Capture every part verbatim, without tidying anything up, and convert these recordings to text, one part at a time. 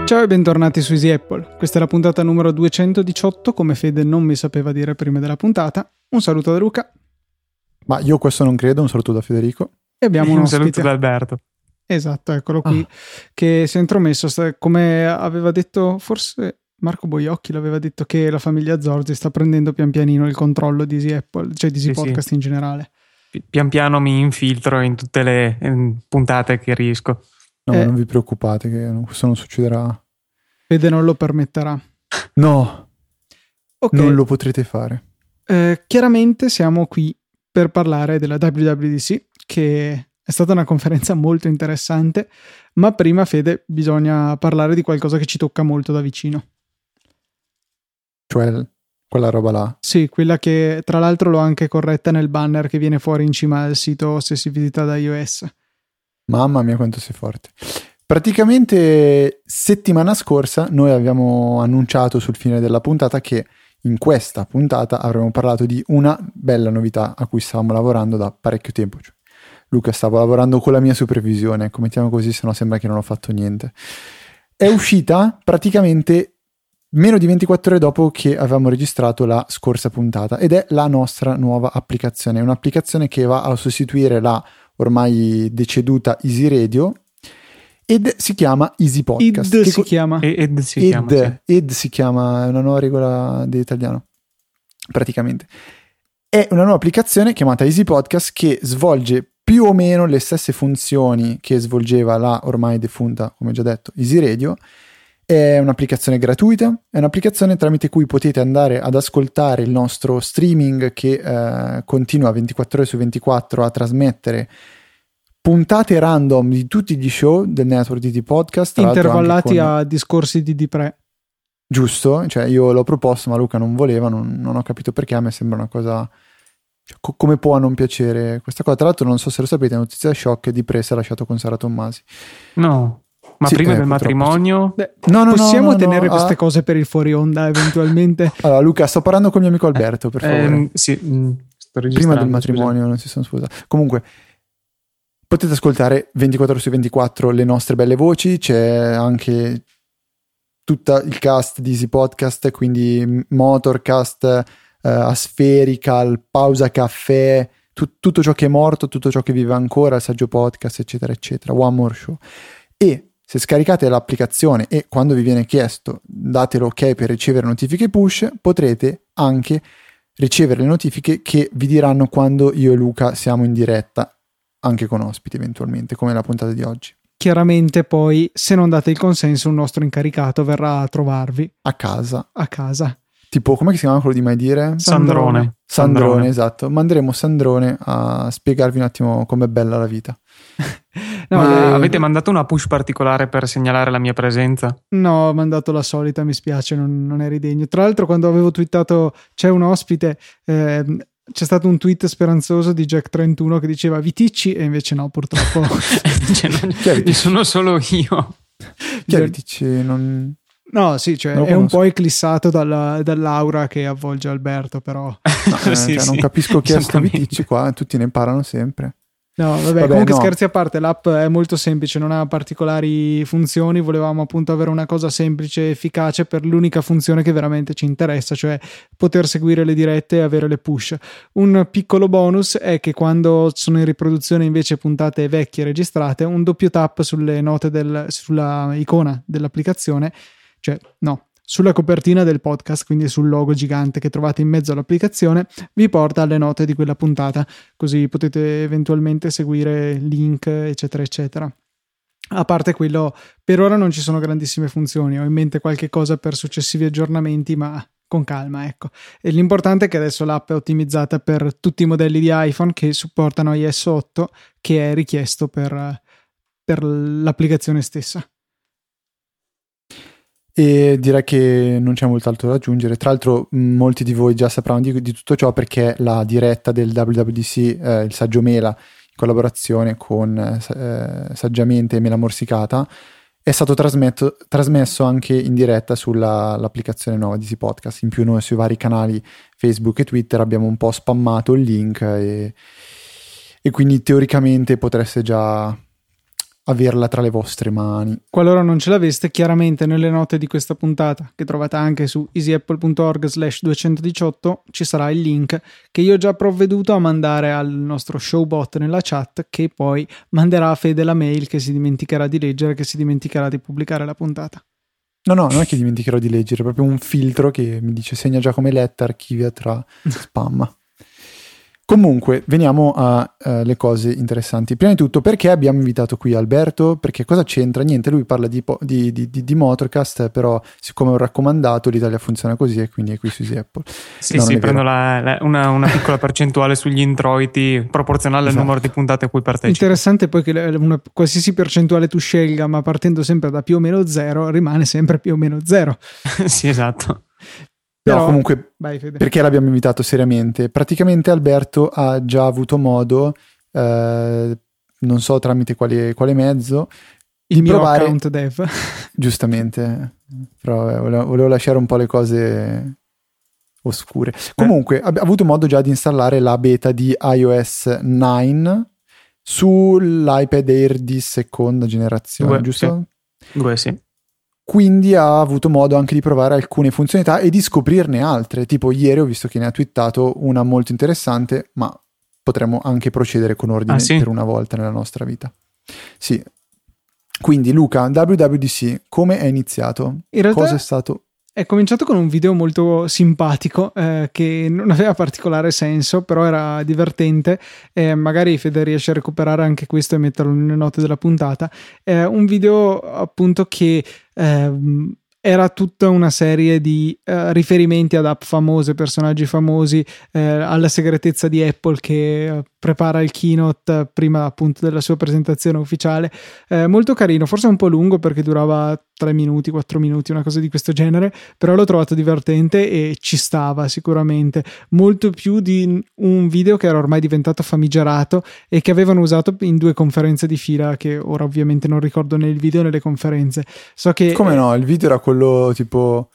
Ciao e bentornati su Easy Apple. Questa è la puntata numero duecentodiciotto, come Fede non mi sapeva dire prima della puntata. Un saluto da Luca. Ma io questo non credo, un saluto da Federico. E abbiamo un, un ospite. saluto da Alberto. Esatto, eccolo qui, ah. che si è intromesso, come aveva detto, forse Marco Boiocchi l'aveva detto, che la famiglia Zorzi sta prendendo pian pianino il controllo di Easy Apple, cioè di Easy sì, Podcast sì. in generale. Pian piano mi infiltro in tutte le in puntate che riesco. No, eh, non vi preoccupate che questo non succederà. Fede non lo permetterà. No, okay. Non lo potrete fare. Eh, chiaramente siamo qui per parlare della W W D C, che è stata una conferenza molto interessante, ma prima, Fede, bisogna parlare di qualcosa che ci tocca molto da vicino. Cioè quella roba là. Sì, quella che tra l'altro l'ho anche corretta nel banner che viene fuori in cima al sito se si visita da iOS. Mamma mia quanto sei forte. Praticamente settimana scorsa noi abbiamo annunciato sul fine della puntata che in questa puntata avremmo parlato di una bella novità a cui stavamo lavorando da parecchio tempo. Cioè, Luca stava lavorando con la mia supervisione, ecco, mettiamo così, se no sembra che non ho fatto niente. È uscita praticamente meno di ventiquattro ore dopo che avevamo registrato la scorsa puntata ed è la nostra nuova applicazione. È un'applicazione che va a sostituire la ormai deceduta Easy Radio ed si chiama Easy Podcast. Ed che si co- chiama. Ed si Ed, chiama. Sì. Ed si chiama, è una nuova regola di italiano, praticamente. È una nuova applicazione chiamata Easy Podcast che svolge più o meno le stesse funzioni che svolgeva la ormai defunta, come già detto, Easy Radio. È un'applicazione gratuita, è un'applicazione tramite cui potete andare ad ascoltare il nostro streaming che eh, continua ventiquattro ore su ventiquattro a trasmettere puntate random di tutti gli show del network di Podcast, intervallati con... a discorsi di Dipre. Giusto, cioè io l'ho proposto ma Luca non voleva, non, non ho capito perché, a me sembra una cosa, cioè, co- come può non piacere questa cosa. Tra l'altro non so se lo sapete, notizia shock, Dipre si è lasciato con Sara Tommasi. No, ma sì, prima eh, del matrimonio? Beh, no, no, possiamo no, no, tenere no, queste ah. cose per il fuori onda eventualmente. Allora Luca, sto parlando con il mio amico Alberto, per favore. Eh, sì, mh, sto registrando. Prima del matrimonio, scusa. non si sono sposati. Comunque potete ascoltare ventiquattro ore su ventiquattro le nostre belle voci, c'è anche tutto il cast di Easy Podcast, quindi Motorcast, eh, Aspherical, Pausa Caffè, tu- tutto ciò che è morto, tutto ciò che vive ancora, il Saggio Podcast, eccetera, eccetera, One More Show. E se scaricate l'applicazione e quando vi viene chiesto date l'ok per ricevere notifiche push, potrete anche ricevere le notifiche che vi diranno quando io e Luca siamo in diretta, anche con ospiti eventualmente, come la puntata di oggi. Chiaramente poi, se non date il consenso, un nostro incaricato verrà a trovarvi A casa. a casa. Tipo, com'è che si chiama quello di mai dire? Sandrone. Sandrone, Sandrone. esatto. Manderemo Sandrone a spiegarvi un attimo com'è bella la vita. No, Ma eh, avete mandato una push particolare per segnalare la mia presenza? No, ho mandato la solita, mi spiace, non, non eri degno. Tra l'altro, quando avevo twittato c'è un ospite, ehm, c'è stato un tweet speranzoso di Jack trentuno che diceva Viticci e invece no, purtroppo. Cioè, non, sono solo io. Chi è Viticci? Non... No, sì, cioè Non lo è un conosco. po' eclissato dalla, dall'aura che avvolge Alberto, però. No, eh, Sì, cioè, sì, non capisco chi è sto esattamente. Viticci qua, tutti ne imparano sempre. No, vabbè, Vabbè, comunque no. scherzi a parte, l'app è molto semplice, non ha particolari funzioni, volevamo appunto avere una cosa semplice e efficace per l'unica funzione che veramente ci interessa, cioè poter seguire le dirette e avere le push. Un piccolo bonus è che quando sono in riproduzione invece puntate vecchie registrate, un doppio tap sulle note del, sulla icona dell'applicazione, cioè no, sulla copertina del podcast, quindi sul logo gigante che trovate in mezzo all'applicazione, vi porta alle note di quella puntata, così potete eventualmente seguire link, eccetera, eccetera. A parte quello, per ora non ci sono grandissime funzioni, ho in mente qualche cosa per successivi aggiornamenti, ma con calma, ecco. E l'importante è che adesso l'app è ottimizzata per tutti i modelli di iPhone che supportano i S otto, che è richiesto per, per l'applicazione stessa. E direi che non c'è molto altro da aggiungere. Tra l'altro molti di voi già sapranno di, di tutto ciò perché la diretta del W W D C, eh, il Saggio Mela, in collaborazione con eh, Saggiamente e Mela Morsicata, è stato trasmetto, trasmesso anche in diretta sull'applicazione nuova di Easy Podcast. In più noi sui vari canali Facebook e Twitter abbiamo un po' spammato il link e, e quindi teoricamente potreste già averla tra le vostre mani. Qualora non ce l'aveste, chiaramente nelle note di questa puntata, che trovate anche su easyapple.org slash duecentodiciotto, ci sarà il link che io ho già provveduto a mandare al nostro showbot nella chat, che poi manderà a Fede la mail che si dimenticherà di leggere, che si dimenticherà di pubblicare la puntata. No, no, non è che dimenticherò di leggere, è proprio un filtro che mi dice segna già come letta, archivia tra spam. Comunque, veniamo alle uh, cose interessanti. Prima di tutto, perché abbiamo invitato qui Alberto? Perché cosa c'entra? Niente, lui parla di, di, di, di, di Motorcast, però siccome è un raccomandato, l'Italia funziona così e quindi è qui su Easy Apple. Sì, no, sì, prendo la, la, una, una piccola percentuale sugli introiti proporzionale esatto. al numero di puntate a cui partecipo. Interessante poi che una, qualsiasi percentuale tu scelga, ma partendo sempre da più o meno zero, rimane sempre più o meno zero. Sì, esatto. Però, no, comunque, vai, perché l'abbiamo invitato seriamente? Praticamente Alberto ha già avuto modo, eh, non so tramite quale, quale mezzo, il di mio provare, account dev. Giustamente, però eh, volevo, volevo lasciare un po' le cose oscure. Comunque, ha avuto modo già di installare la beta di iOS nove sull'iPad Air di seconda generazione, Due, giusto? Sì. Due, sì. Quindi ha avuto modo anche di provare alcune funzionalità e di scoprirne altre. Tipo ieri ho visto che ne ha twittato una molto interessante, ma potremmo anche procedere con ordine ah, sì? per una volta nella nostra vita. Sì. Quindi Luca, W W D C, come è iniziato? In realtà cosa è stato? È cominciato con un video molto simpatico eh, che non aveva particolare senso, però era divertente. Eh, magari Fede riesce a recuperare anche questo e metterlo nelle note della puntata. È un video appunto che eh, era tutta una serie di uh, riferimenti ad app famose, personaggi famosi, eh, alla segretezza di Apple che uh, prepara il keynote prima appunto della sua presentazione ufficiale. Eh, molto carino, forse un po' lungo perché durava tre minuti, quattro minuti, una cosa di questo genere, però l'ho trovato divertente e ci stava sicuramente, molto più di un video che era ormai diventato famigerato e che avevano usato in due conferenze di fila, che ora ovviamente non ricordo né il video né le conferenze. So che come no, il video era quello tipo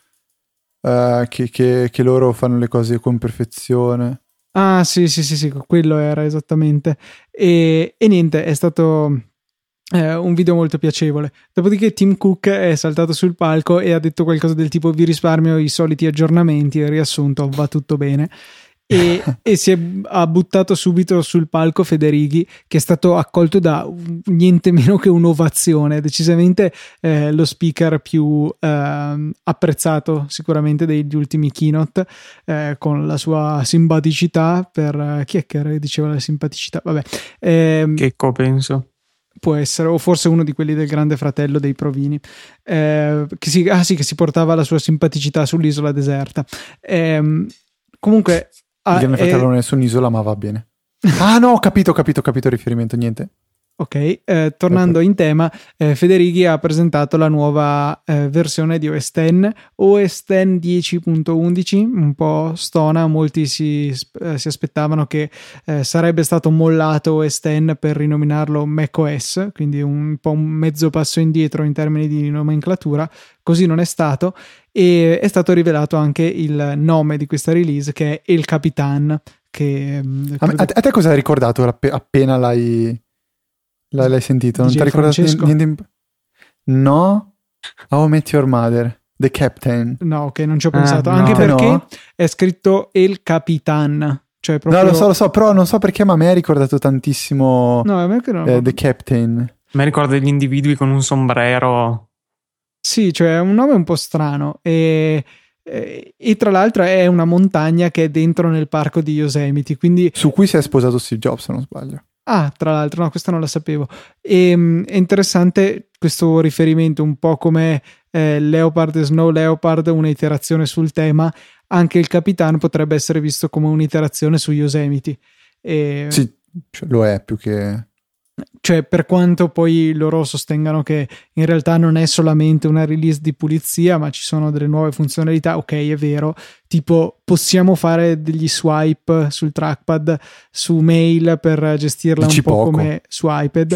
uh, che, che, che loro fanno le cose con perfezione. Ah sì sì sì sì, quello era esattamente. E, e niente, è stato Eh, un video molto piacevole. Dopodiché Tim Cook è saltato sul palco e ha detto qualcosa del tipo: vi risparmio i soliti aggiornamenti, e riassunto va tutto bene. E, e si è ha buttato subito sul palco Federighi, che è stato accolto da niente meno che un'ovazione, decisamente eh, lo speaker più eh, apprezzato sicuramente degli ultimi keynote, eh, con la sua simpaticità per chi è che diceva la simpaticità? Vabbè, eh, Checco penso. Può essere, o forse uno di quelli del Grande Fratello dei Provini, eh, che, si, ah, sì, che si portava la sua simpaticità sull'isola deserta. Eh, comunque, il Grande eh, Fratello non è su un'isola, ma va bene. Ah no, ho capito, ho capito, ho capito il riferimento, niente. Ok, eh, tornando in tema, eh, Federighi ha presentato la nuova eh, versione di O S X, O S X dieci punto undici, un po' stona. Molti si, eh, si aspettavano che eh, sarebbe stato mollato O S X per rinominarlo macOS, quindi un po' un mezzo passo indietro in termini di nomenclatura. Così non è stato, e è stato rivelato anche il nome di questa release, che è El Capitan. Che, a, credo... a te cosa hai ricordato appena l'hai... L'hai sentito? Non D J ti hai ricordato Francesco? niente? No? How I Met Your Mother, The Captain. No, ok, non ci ho pensato. Ah, Anche no. perché no? è scritto El Capitan. Cioè proprio... No, lo so, lo so, però non so perché, ma a me ha ricordato tantissimo No, a me che no. eh, The Captain. Mi ricordo degli individui con un sombrero. Sì, cioè è un nome un po' strano. E... E, e tra l'altro è una montagna che è dentro nel parco di Yosemite, quindi... Su cui si è sposato Steve Jobs, se non sbaglio. Ah, tra l'altro, no, questa non la sapevo. E, um, è interessante questo riferimento, un po' come eh, Leopard e Snow Leopard, un'iterazione sul tema. Anche il Capitan potrebbe essere visto come un'iterazione su Yosemite. E, sì, cioè, lo è più che... Cioè, per quanto poi loro sostengano che in realtà non è solamente una release di pulizia, ma ci sono delle nuove funzionalità, ok, è vero, tipo possiamo fare degli swipe sul trackpad su mail per gestirla Dici un po' poco. come su iPad,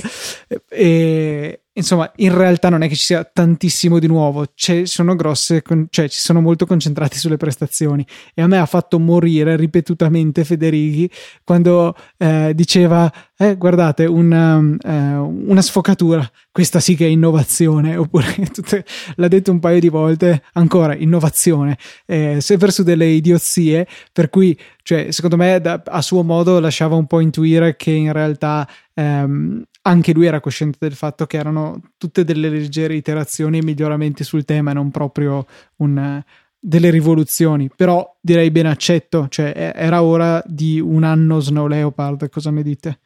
e insomma in realtà non è che ci sia tantissimo di nuovo, ci sono grosse, cioè ci sono molto concentrati sulle prestazioni, e a me ha fatto morire ripetutamente Federighi quando eh, diceva eh, guardate una, eh, una sfocatura, questa sì che è innovazione, oppure tutte, l'ha detto un paio di volte, ancora innovazione, eh, sempre su delle idiozie, per cui cioè, secondo me da, a suo modo lasciava un po' intuire che in realtà ehm, anche lui era cosciente del fatto che erano tutte delle leggere iterazioni e miglioramenti sul tema e non proprio un, delle rivoluzioni, però direi ben accetto, cioè era ora di un anno Snow Leopard, cosa ne dite?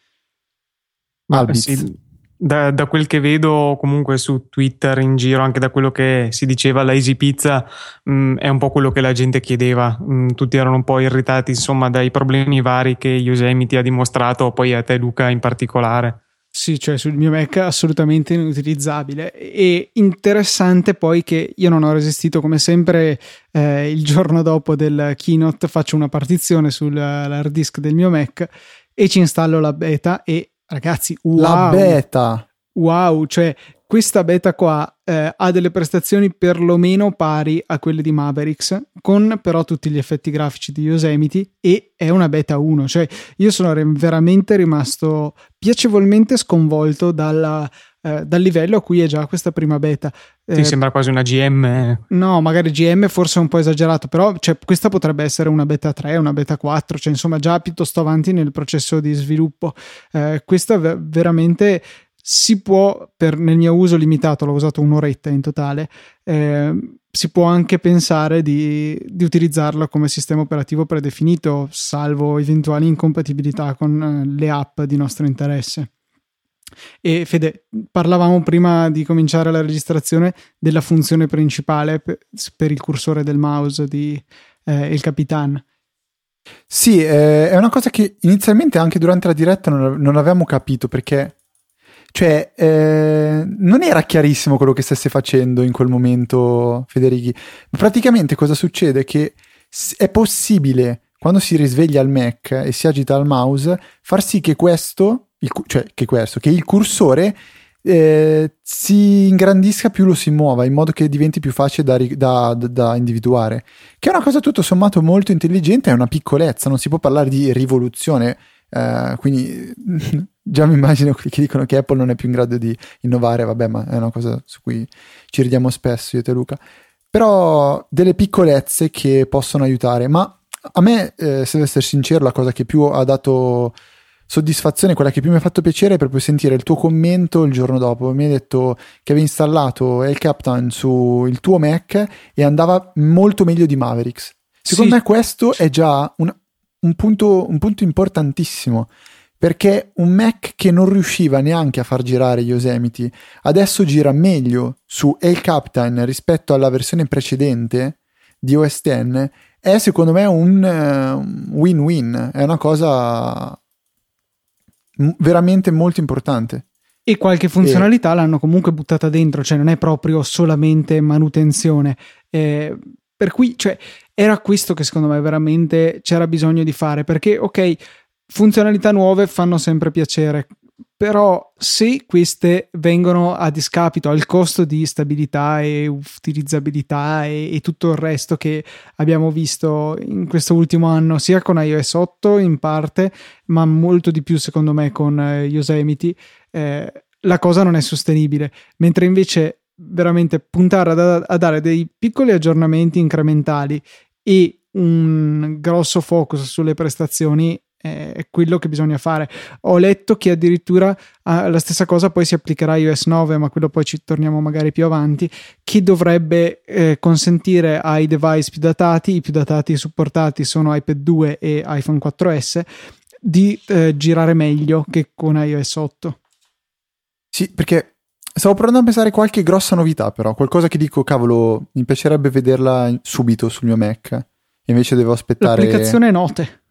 Ma sì, da, da quel che vedo comunque su Twitter in giro, anche da quello che si diceva, la Easy Pizza mh, è un po' quello che la gente chiedeva. Mh, tutti erano un po' irritati insomma dai problemi vari che Yosemite ha dimostrato, poi a te Luca in particolare. Sì, cioè sul mio Mac assolutamente inutilizzabile, e interessante poi che io non ho resistito, come sempre eh, il giorno dopo del keynote faccio una partizione sull'hard disk del mio Mac e ci installo la beta e ragazzi, wow, la beta, wow, cioè questa beta qua eh, ha delle prestazioni perlomeno pari a quelle di Mavericks, con però tutti gli effetti grafici di Yosemite, e è una beta uno, cioè io sono re- veramente rimasto piacevolmente sconvolto dalla, eh, dal livello a cui è già questa prima beta. Ti eh, sembra quasi una G M? No, magari G M forse è un po' esagerato, però cioè, questa potrebbe essere una beta tre, una beta quattro, cioè insomma già piuttosto avanti nel processo di sviluppo. Eh, questa v- veramente si può, per, nel mio uso limitato, l'ho usato un'oretta in totale, eh, si può anche pensare di, di utilizzarla come sistema operativo predefinito, salvo eventuali incompatibilità con eh, le app di nostro interesse. E Fede, parlavamo prima di cominciare la registrazione della funzione principale per, per il cursore del mouse di eh, il Capitan. Sì, eh, è una cosa che inizialmente anche durante la diretta non, non avevamo capito, perché cioè eh, non era chiarissimo quello che stesse facendo in quel momento Federighi. Praticamente cosa succede? Che è possibile, quando si risveglia il Mac e si agita il mouse, far sì che questo, il, cioè che questo, che il cursore eh, si ingrandisca più, lo si muova, in modo che diventi più facile da, da, da individuare, che è una cosa tutto sommato molto intelligente, è una piccolezza, non si può parlare di rivoluzione. Uh, quindi già mi immagino quelli che dicono che Apple non è più in grado di innovare, vabbè, ma è una cosa su cui ci ridiamo spesso io e te Luca, però delle piccolezze che possono aiutare. Ma a me, eh, se devo essere sincero, la cosa che più ha dato soddisfazione, quella che più mi ha fatto piacere, è proprio sentire il tuo commento il giorno dopo. Mi hai detto che avevi installato il Captain su il tuo Mac e andava molto meglio di Mavericks. Secondo Sì. me questo è già un Un punto, un punto importantissimo, perché un Mac che non riusciva neanche a far girare Yosemite adesso gira meglio su El Capitan rispetto alla versione precedente di O S X, è secondo me un uh, win-win, è una cosa m- veramente molto importante. E qualche funzionalità e... l'hanno comunque buttata dentro, cioè non è proprio solamente manutenzione, eh, per cui cioè era questo che secondo me veramente c'era bisogno di fare, perché ok, funzionalità nuove fanno sempre piacere, però se queste vengono a discapito al costo di stabilità e utilizzabilità e, e tutto il resto che abbiamo visto in questo ultimo anno, sia con iOS otto in parte, ma molto di più secondo me con eh, Yosemite, eh, la cosa non è sostenibile, mentre invece veramente puntare a, a dare dei piccoli aggiornamenti incrementali e un grosso focus sulle prestazioni è quello che bisogna fare. Ho letto che addirittura ah, la stessa cosa poi si applicherà a iOS nove, ma quello poi ci torniamo magari più avanti, che dovrebbe eh, consentire ai device più datati, i più datati supportati sono iPad due e iPhone quattro esse, di eh, girare meglio che con iOS otto. Sì, perché stavo provando a pensare qualche grossa novità, però qualcosa che dico, cavolo, mi piacerebbe vederla subito sul mio Mac, e invece devo aspettare. L'applicazione note.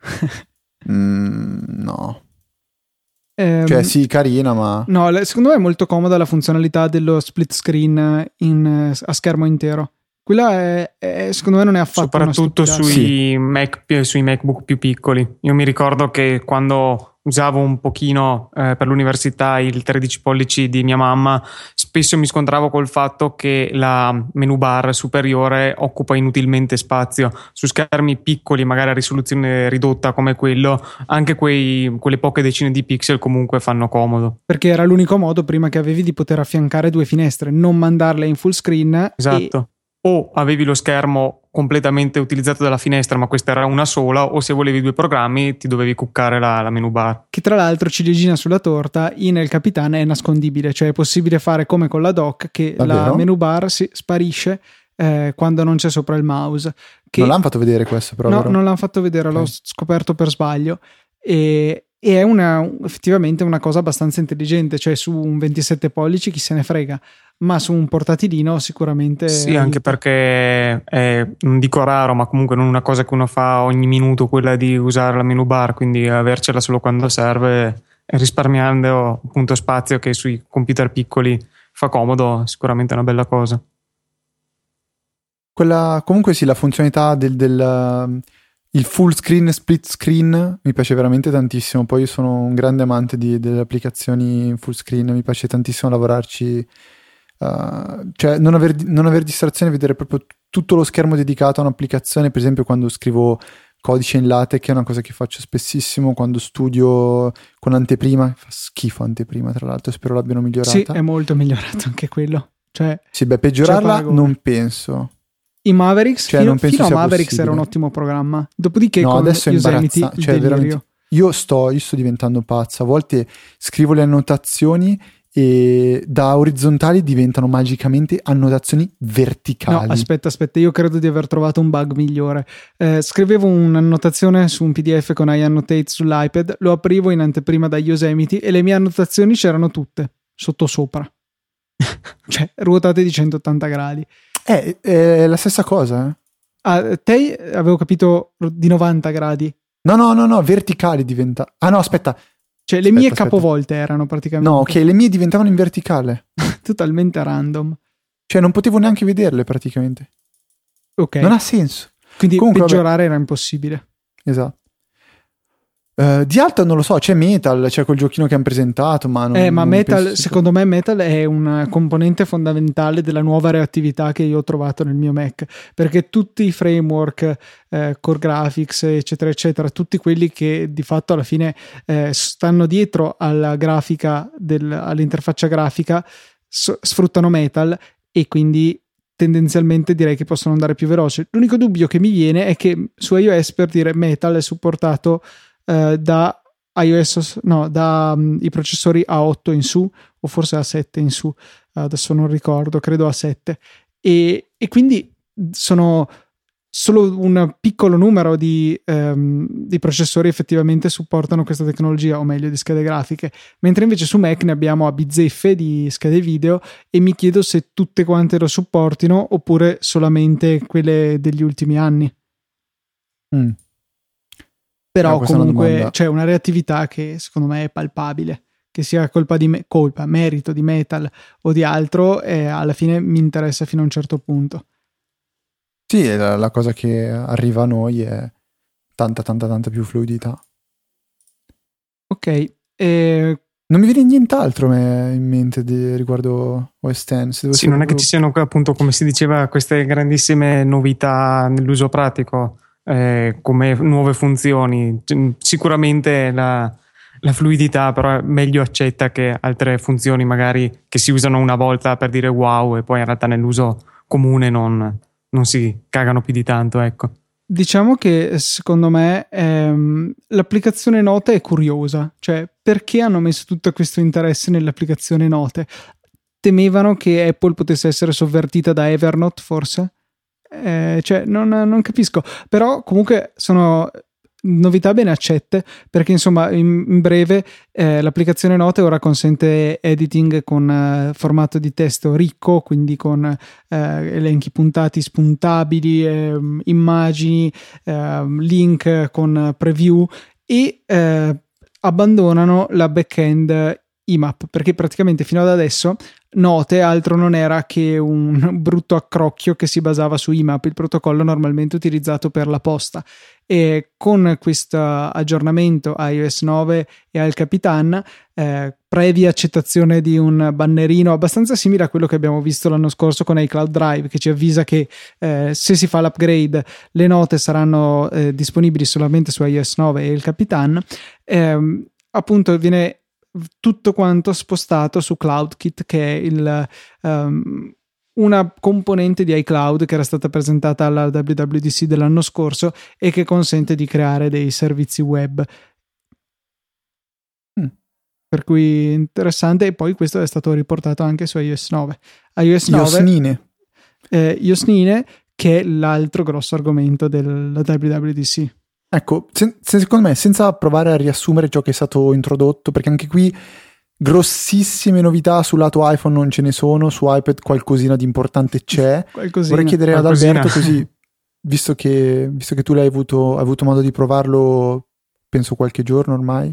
mm, no. Um, cioè sì, carina, ma no, secondo me è molto comoda la funzionalità dello split screen in, a schermo intero. Quella è, è, secondo me non è affatto soprattutto una sui, sì. Mac, sui MacBook più piccoli. Io mi ricordo che quando usavo un pochino eh, per l'università il tredici pollici di mia mamma, spesso mi scontravo col fatto che la menu bar superiore occupa inutilmente spazio. Su schermi piccoli, magari a risoluzione ridotta come quello, anche quei, quelle poche decine di pixel comunque fanno comodo. Perché era l'unico modo prima che avevi di poter affiancare due finestre, non mandarle in full screen. Esatto. E... o avevi lo schermo completamente utilizzato dalla finestra, ma questa era una sola, o se volevi due programmi ti dovevi cuccare la, la menu bar. Che tra l'altro, ciliegina sulla torta, in El Capitan è nascondibile, cioè è possibile fare come con la dock, che Davvero? La menu bar si sparisce eh, quando non c'è sopra il mouse. Che... Non l'hanno fatto vedere questo, però. No, vero? non l'hanno fatto vedere, okay. L'ho scoperto per sbaglio. E... e è una, effettivamente una cosa abbastanza intelligente, cioè su un ventisette pollici chi se ne frega, ma su un portatilino sicuramente sì, anche perché è, non dico raro, ma comunque non una cosa che uno fa ogni minuto, quella di usare la menu bar, quindi avercela solo quando serve, risparmiando appunto spazio che sui computer piccoli fa comodo, sicuramente è una bella cosa. Quella, comunque sì, la funzionalità del, del il full screen, split screen mi piace veramente tantissimo. Poi io sono un grande amante di, delle applicazioni full screen, mi piace tantissimo lavorarci, uh, cioè non aver, non aver distrazione, vedere proprio tutto lo schermo dedicato a un'applicazione. Per esempio quando scrivo codice in LaTeX, che è una cosa che faccio spessissimo, quando studio con anteprima, fa schifo anteprima tra l'altro, spero l'abbiano migliorata. Sì, è molto migliorato anche quello, cioè, sì, beh, peggiorarla non penso. I Mavericks, cioè, fino, non penso fino a sia Mavericks possibile. Era un ottimo programma. Dopodiché no, con adesso è Yosemite imbarazzante, cioè, veramente, io sto, io sto diventando pazzo. A volte scrivo le annotazioni e da orizzontali diventano magicamente annotazioni verticali. No, aspetta, aspetta, io credo di aver trovato un bug migliore. Eh, scrivevo un'annotazione su un P D F con iAnnotate sull'iPad, lo aprivo in anteprima da Yosemite e le mie annotazioni c'erano tutte sotto sopra. Cioè, ruotate di centottanta gradi. È, è la stessa cosa, eh? Ah, te avevo capito di novanta gradi. No, no, no, no, verticali diventa. Ah no, aspetta. Cioè, le aspetta, mie aspetta. capovolte erano praticamente. No, ok, le mie diventavano in verticale. Totalmente random. Cioè, non potevo neanche vederle praticamente. Ok. Non ha senso. Quindi comunque, peggiorare vabbè. Era impossibile. Esatto. Uh, di altro non lo so, c'è Metal, c'è quel giochino che hanno presentato, ma non, eh, ma non Metal, secondo me Metal è una componente fondamentale della nuova reattività che io ho trovato nel mio Mac, perché tutti i framework, eh, Core Graphics, eccetera, eccetera, tutti quelli che di fatto alla fine eh, stanno dietro alla grafica, del, all'interfaccia grafica, so, sfruttano Metal e quindi tendenzialmente direi che possono andare più veloce. L'unico dubbio che mi viene è che su iOS, per dire, Metal è supportato da iOS, no, da um, i processori A otto in su o forse A sette in su, adesso non ricordo, credo A sette, e, e quindi sono solo un piccolo numero di, um, di processori effettivamente supportano questa tecnologia, o meglio di schede grafiche, mentre invece su Mac ne abbiamo a bizzeffe di schede video e mi chiedo se tutte quante lo supportino oppure solamente quelle degli ultimi anni. Mm. Però ah, comunque c'è una reattività che secondo me è palpabile, che sia colpa di me- colpa, merito di Metal o di altro, e alla fine mi interessa fino a un certo punto. Sì, la, la cosa che arriva a noi è tanta tanta tanta più fluidità. Ok, e... non mi viene nient'altro in mente di, riguardo O S X. Sì, non è che ci siano appunto, come si diceva, queste grandissime novità nell'uso pratico. Eh, come nuove funzioni, sicuramente la, la fluidità però è meglio accetta che altre funzioni magari che si usano una volta per dire wow e poi in realtà nell'uso comune non, non si cagano più di tanto, ecco. Diciamo che secondo me ehm, l'applicazione Note è curiosa, cioè perché hanno messo tutto questo interesse nell'applicazione Note? Temevano che Apple potesse essere sovvertita da Evernote forse? Eh, cioè non, non capisco, però comunque sono novità ben accette, perché insomma in, in breve eh, l'applicazione Note ora consente editing con eh, formato di testo ricco, quindi con eh, elenchi puntati spuntabili, eh, immagini, eh, link con preview e eh, abbandonano la backend I M A P, perché praticamente fino ad adesso note altro non era che un brutto accrocchio che si basava su I M A P, il protocollo normalmente utilizzato per la posta. E con questo aggiornamento a iOS nove e al Capitan, eh, previa accettazione di un bannerino abbastanza simile a quello che abbiamo visto l'anno scorso con iCloud Drive, che ci avvisa che eh, se si fa l'upgrade le note saranno eh, disponibili solamente su iOS nove e il Capitan, eh, appunto viene tutto quanto spostato su CloudKit, che è il um, una componente di iCloud che era stata presentata alla W W D C dell'anno scorso e che consente di creare dei servizi web. Mm. Per cui interessante. E poi questo è stato riportato anche su iOS nove. iOS nove Iosnine. Eh, Iosnine, che è l'altro grosso argomento della W W D C. Ecco, se, se, secondo me, senza provare a riassumere ciò che è stato introdotto, perché anche qui grossissime novità sul lato iPhone non ce ne sono, su iPad qualcosina di importante c'è. Qualcosina, vorrei chiedere qualcosina. ad Alberto, così, visto che, visto che tu l'hai avuto, hai avuto modo di provarlo, penso qualche giorno ormai.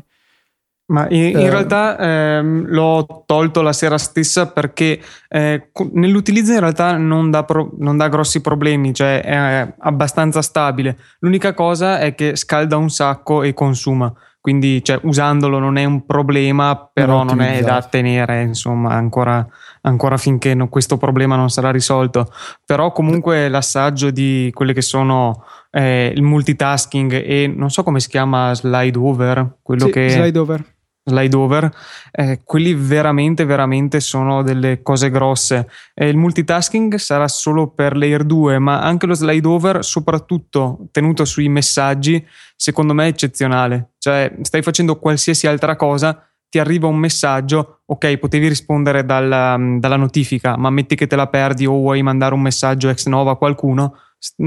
Ma in, in eh. realtà ehm, l'ho tolto la sera stessa perché eh, nell'utilizzo in realtà non dà, pro, non dà grossi problemi, cioè è abbastanza stabile. L'unica cosa è che scalda un sacco e consuma, quindi cioè, usandolo non è un problema, però non è da tenere insomma ancora, ancora finché no, questo problema non sarà risolto. Però comunque l'assaggio di quelle che sono eh, il multitasking e non so come si chiama, slide over, quello sì, che slide over. slide over, eh, quelli veramente veramente sono delle cose grosse. Eh, il multitasking sarà solo per Layer due, ma anche lo slide over, soprattutto tenuto sui messaggi, secondo me è eccezionale. Cioè stai facendo qualsiasi altra cosa, ti arriva un messaggio, ok, potevi rispondere dalla, dalla notifica, ma metti che te la perdi o vuoi mandare un messaggio ex novo a qualcuno,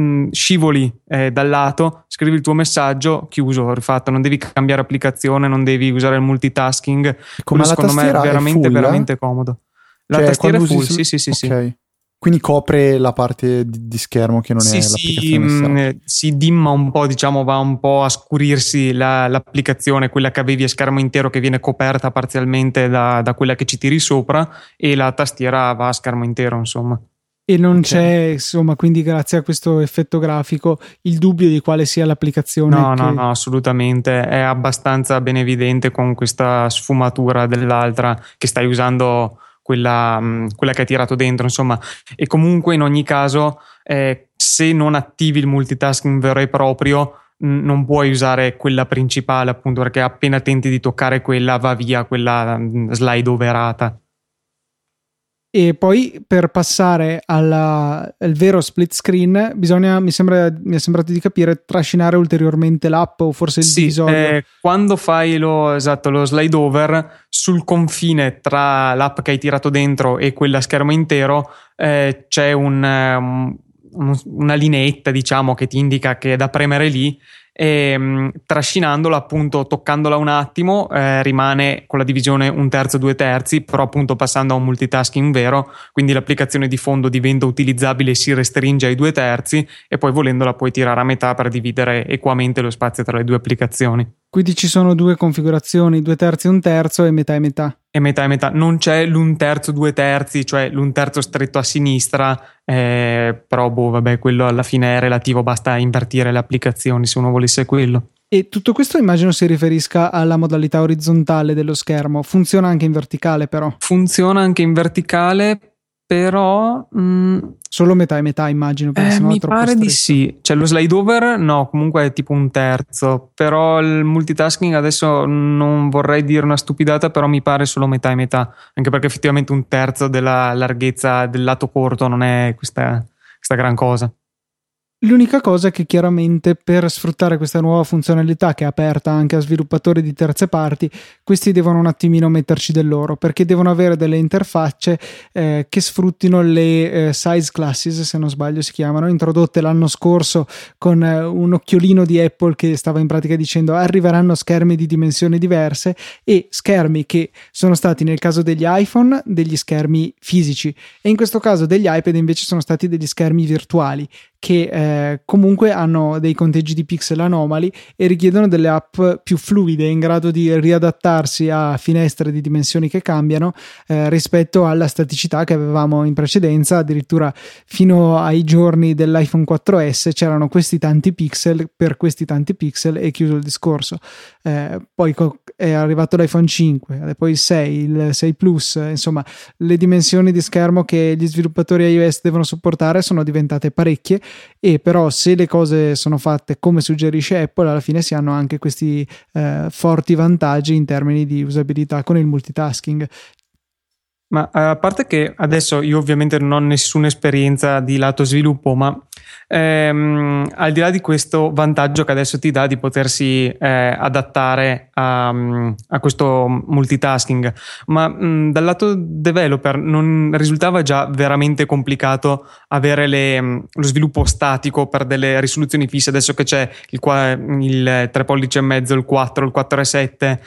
scivoli eh, dal lato, scrivi il tuo messaggio, chiuso, rifatto, non devi cambiare applicazione, non devi usare il multitasking. Quello secondo me è veramente è full, veramente comodo. La cioè, tastiera è full, sì, sì, sì, okay. sì. Quindi copre la parte di, di schermo che non sì, è sì, l'applicazione. Mh, si dimma un po', diciamo, va un po' a scurirsi la, l'applicazione, quella che avevi a schermo intero che viene coperta parzialmente da, da quella che ci tiri sopra, e la tastiera va a schermo intero, insomma. E non okay. c'è, insomma, quindi grazie a questo effetto grafico, il dubbio di quale sia l'applicazione. No, che... no, no, assolutamente. È abbastanza ben evidente con questa sfumatura dell'altra che stai usando quella, quella che hai tirato dentro, insomma. E comunque in ogni caso, eh, se non attivi il multitasking vero e proprio, mh, non puoi usare quella principale, appunto, perché appena tenti di toccare quella va via quella mh, slide overata. E poi per passare alla, al vero split screen bisogna, mi sembra, mi è sembrato di capire, trascinare ulteriormente l'app o forse il sì, divisorio. Eh, quando fai lo, esatto, lo slide over, sul confine tra l'app che hai tirato dentro e quella a schermo intero eh, c'è un, um, una lineetta, diciamo, che ti indica che è da premere lì. E mh, trascinandola, appunto, toccandola un attimo, eh, rimane con la divisione un terzo due terzi, però appunto passando a un multitasking vero, quindi l'applicazione di fondo diventa utilizzabile e si restringe ai due terzi, e poi volendola puoi tirare a metà per dividere equamente lo spazio tra le due applicazioni. Quindi ci sono due configurazioni, due terzi un terzo e metà e metà. E metà e metà, non c'è l'un terzo due terzi, cioè l'un terzo stretto a sinistra, eh, però boh, vabbè, quello alla fine è relativo, basta invertire le applicazioni se uno volesse quello. E tutto questo immagino si riferisca alla modalità orizzontale dello schermo. Funziona anche in verticale, però? Funziona anche in verticale, però mh, solo metà e metà, immagino, perché eh, sennò mi è troppo pare stretto. di sì. Cioè lo slide over no, comunque è tipo un terzo, però il multitasking adesso non vorrei dire una stupidata, però mi pare solo metà e metà, anche perché effettivamente un terzo della larghezza del lato corto non è questa, questa gran cosa. L'unica cosa è che chiaramente per sfruttare questa nuova funzionalità, che è aperta anche a sviluppatori di terze parti, questi devono un attimino metterci del loro, perché devono avere delle interfacce eh, che sfruttino le eh, size classes, se non sbaglio si chiamano, introdotte l'anno scorso con eh, un occhiolino di Apple che stava in pratica dicendo arriveranno schermi di dimensioni diverse, e schermi che sono stati nel caso degli iPhone degli schermi fisici, e in questo caso degli iPad invece sono stati degli schermi virtuali, che eh, comunque hanno dei conteggi di pixel anomali e richiedono delle app più fluide, in grado di riadattarsi a finestre di dimensioni che cambiano eh, rispetto alla staticità che avevamo in precedenza. Addirittura fino ai giorni dell'iPhone quattro S c'erano questi tanti pixel per questi tanti pixel e chiuso il discorso. Eh, poi co- è arrivato l'iPhone cinque, poi il sei, il sei Plus, insomma le dimensioni di schermo che gli sviluppatori iOS devono sopportare sono diventate parecchie, e però se le cose sono fatte come suggerisce Apple, alla fine si hanno anche questi eh, forti vantaggi in termini di usabilità con il multitasking. Ma a parte che adesso io ovviamente non ho nessuna esperienza di lato sviluppo, ma ehm, al di là di questo vantaggio che adesso ti dà di potersi eh, adattare a, a questo multitasking, ma mh, dal lato developer non risultava già veramente complicato avere le, lo sviluppo statico per delle risoluzioni fisse, adesso che c'è il, il tre pollici e mezzo, il quattro, il quattro e sette,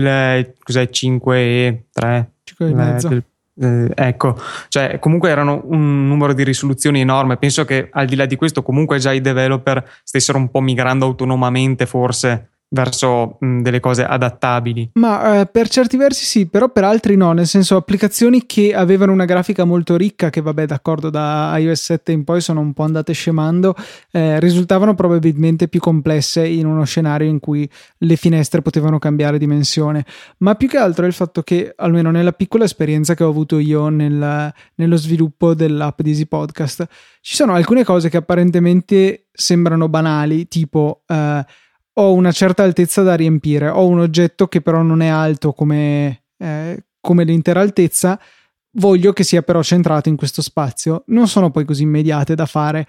il cos'è, cinque e tre, cinque e mezzo. Del, Eh, ecco, cioè comunque erano un numero di risoluzioni enorme. Penso che al di là di questo comunque già i developer stessero un po' migrando autonomamente forse verso mh, delle cose adattabili. Ma eh, per certi versi sì, però per altri no, nel senso applicazioni che avevano una grafica molto ricca, che vabbè d'accordo da iOS sette in poi sono un po' andate scemando, eh, risultavano probabilmente più complesse in uno scenario in cui le finestre potevano cambiare dimensione. Ma più che altro è il fatto che, almeno nella piccola esperienza che ho avuto io nel, nello sviluppo dell'app di Easy Podcast, ci sono alcune cose che apparentemente sembrano banali, tipo eh, ho una certa altezza da riempire, ho un oggetto che però non è alto come, eh, come l'intera altezza, voglio che sia però centrato in questo spazio, non sono poi così immediate da fare,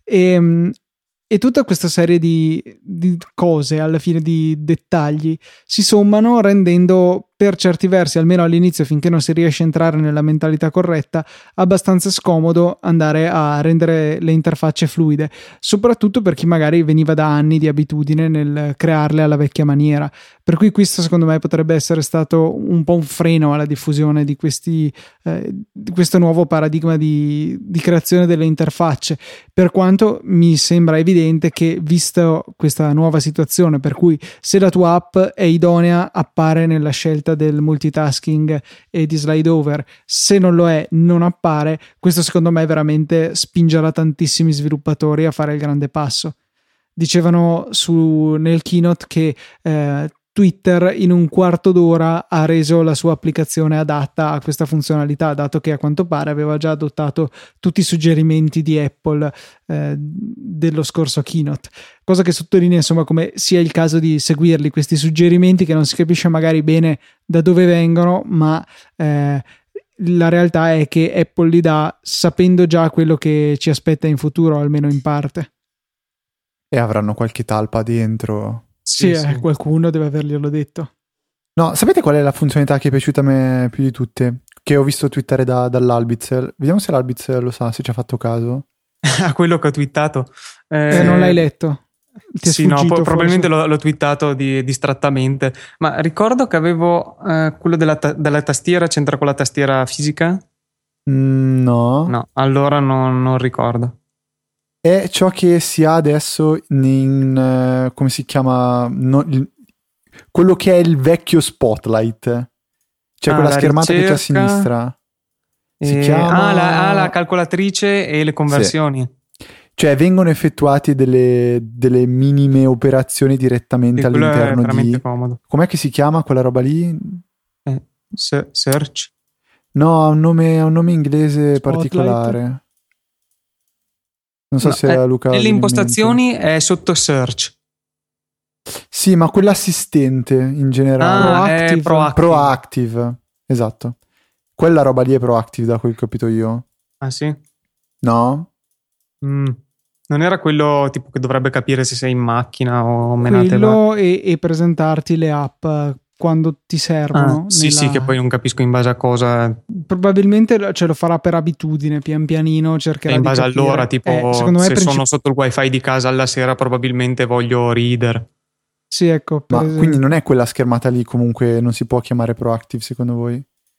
e, e tutta questa serie di, di cose, alla fine di dettagli, si sommano rendendo per certi versi, almeno all'inizio finché non si riesce a entrare nella mentalità corretta, abbastanza scomodo andare a rendere le interfacce fluide, soprattutto per chi magari veniva da anni di abitudine nel crearle alla vecchia maniera. Per cui questo secondo me potrebbe essere stato un po' un freno alla diffusione di questi eh, di questo nuovo paradigma di, di creazione delle interfacce, per quanto mi sembra evidente che, visto questa nuova situazione per cui se la tua app è idonea appare nella scelta del multitasking e di slide over, se non lo è non appare, questo secondo me veramente spingerà tantissimi sviluppatori a fare il grande passo. Dicevano su, nel keynote che eh, Twitter in un quarto d'ora ha reso la sua applicazione adatta a questa funzionalità, dato che a quanto pare aveva già adottato tutti i suggerimenti di Apple eh, dello scorso keynote, cosa che sottolinea insomma come sia il caso di seguirli questi suggerimenti che non si capisce magari bene da dove vengono, ma eh, la realtà è che Apple li dà sapendo già quello che ci aspetta in futuro, almeno in parte. E avranno qualche talpa dentro. Sì, Sì, eh, sì. qualcuno deve averglielo detto. No, sapete qual è la funzionalità che è piaciuta a me più di tutte? Che ho visto twittare da, dall'Albiz. Vediamo se l'Albiz lo sa, se ci ha fatto caso. A quello che ho twittato. Eh, non l'hai letto? Ti è sì, no, sfuggito, po- probabilmente forse? l'ho, l'ho twittato di, distrattamente. Ma ricordo che avevo eh, quello della, ta- della tastiera, c'entra con la tastiera fisica? Mm, no. No, allora non, non ricordo. È ciò che si ha adesso in, eh, come si chiama, no, il- quello che è il vecchio Spotlight, cioè Ah, quella la schermata che c'è a ricerca. sinistra. Si Eh, chiama... ah, la, ah, la calcolatrice e le conversioni. Cioè vengono effettuate delle, delle minime operazioni direttamente Sì, quello è all'interno veramente di... comodo. Com'è che si chiama quella roba lì? Eh, se- search. No, ha un nome, ha un nome inglese Spotlight? particolare. Non so No, se eh, Luca... nelle viene in impostazioni è sotto search. mente. Sì, ma quell'assistente in generale. Ah, è Proactive. proactive. Proactive, esatto. Quella roba lì è proactive, da quel che ho capito io. Ah sì? No? Mm. Non era quello tipo che dovrebbe capire se sei in macchina o menate là? Quello e, e presentarti le app quando ti servono. Ah, sì, nella- sì, che poi non capisco in base a cosa. Probabilmente ce lo farà per abitudine, pian pianino cercherà In di base capire. all'ora, tipo Eh, secondo me se princip- sono sotto il wifi di casa alla sera, probabilmente voglio reader. Sì, ecco, per Ma esempio. quindi non è quella schermata lì, comunque non si può chiamare proactive secondo voi?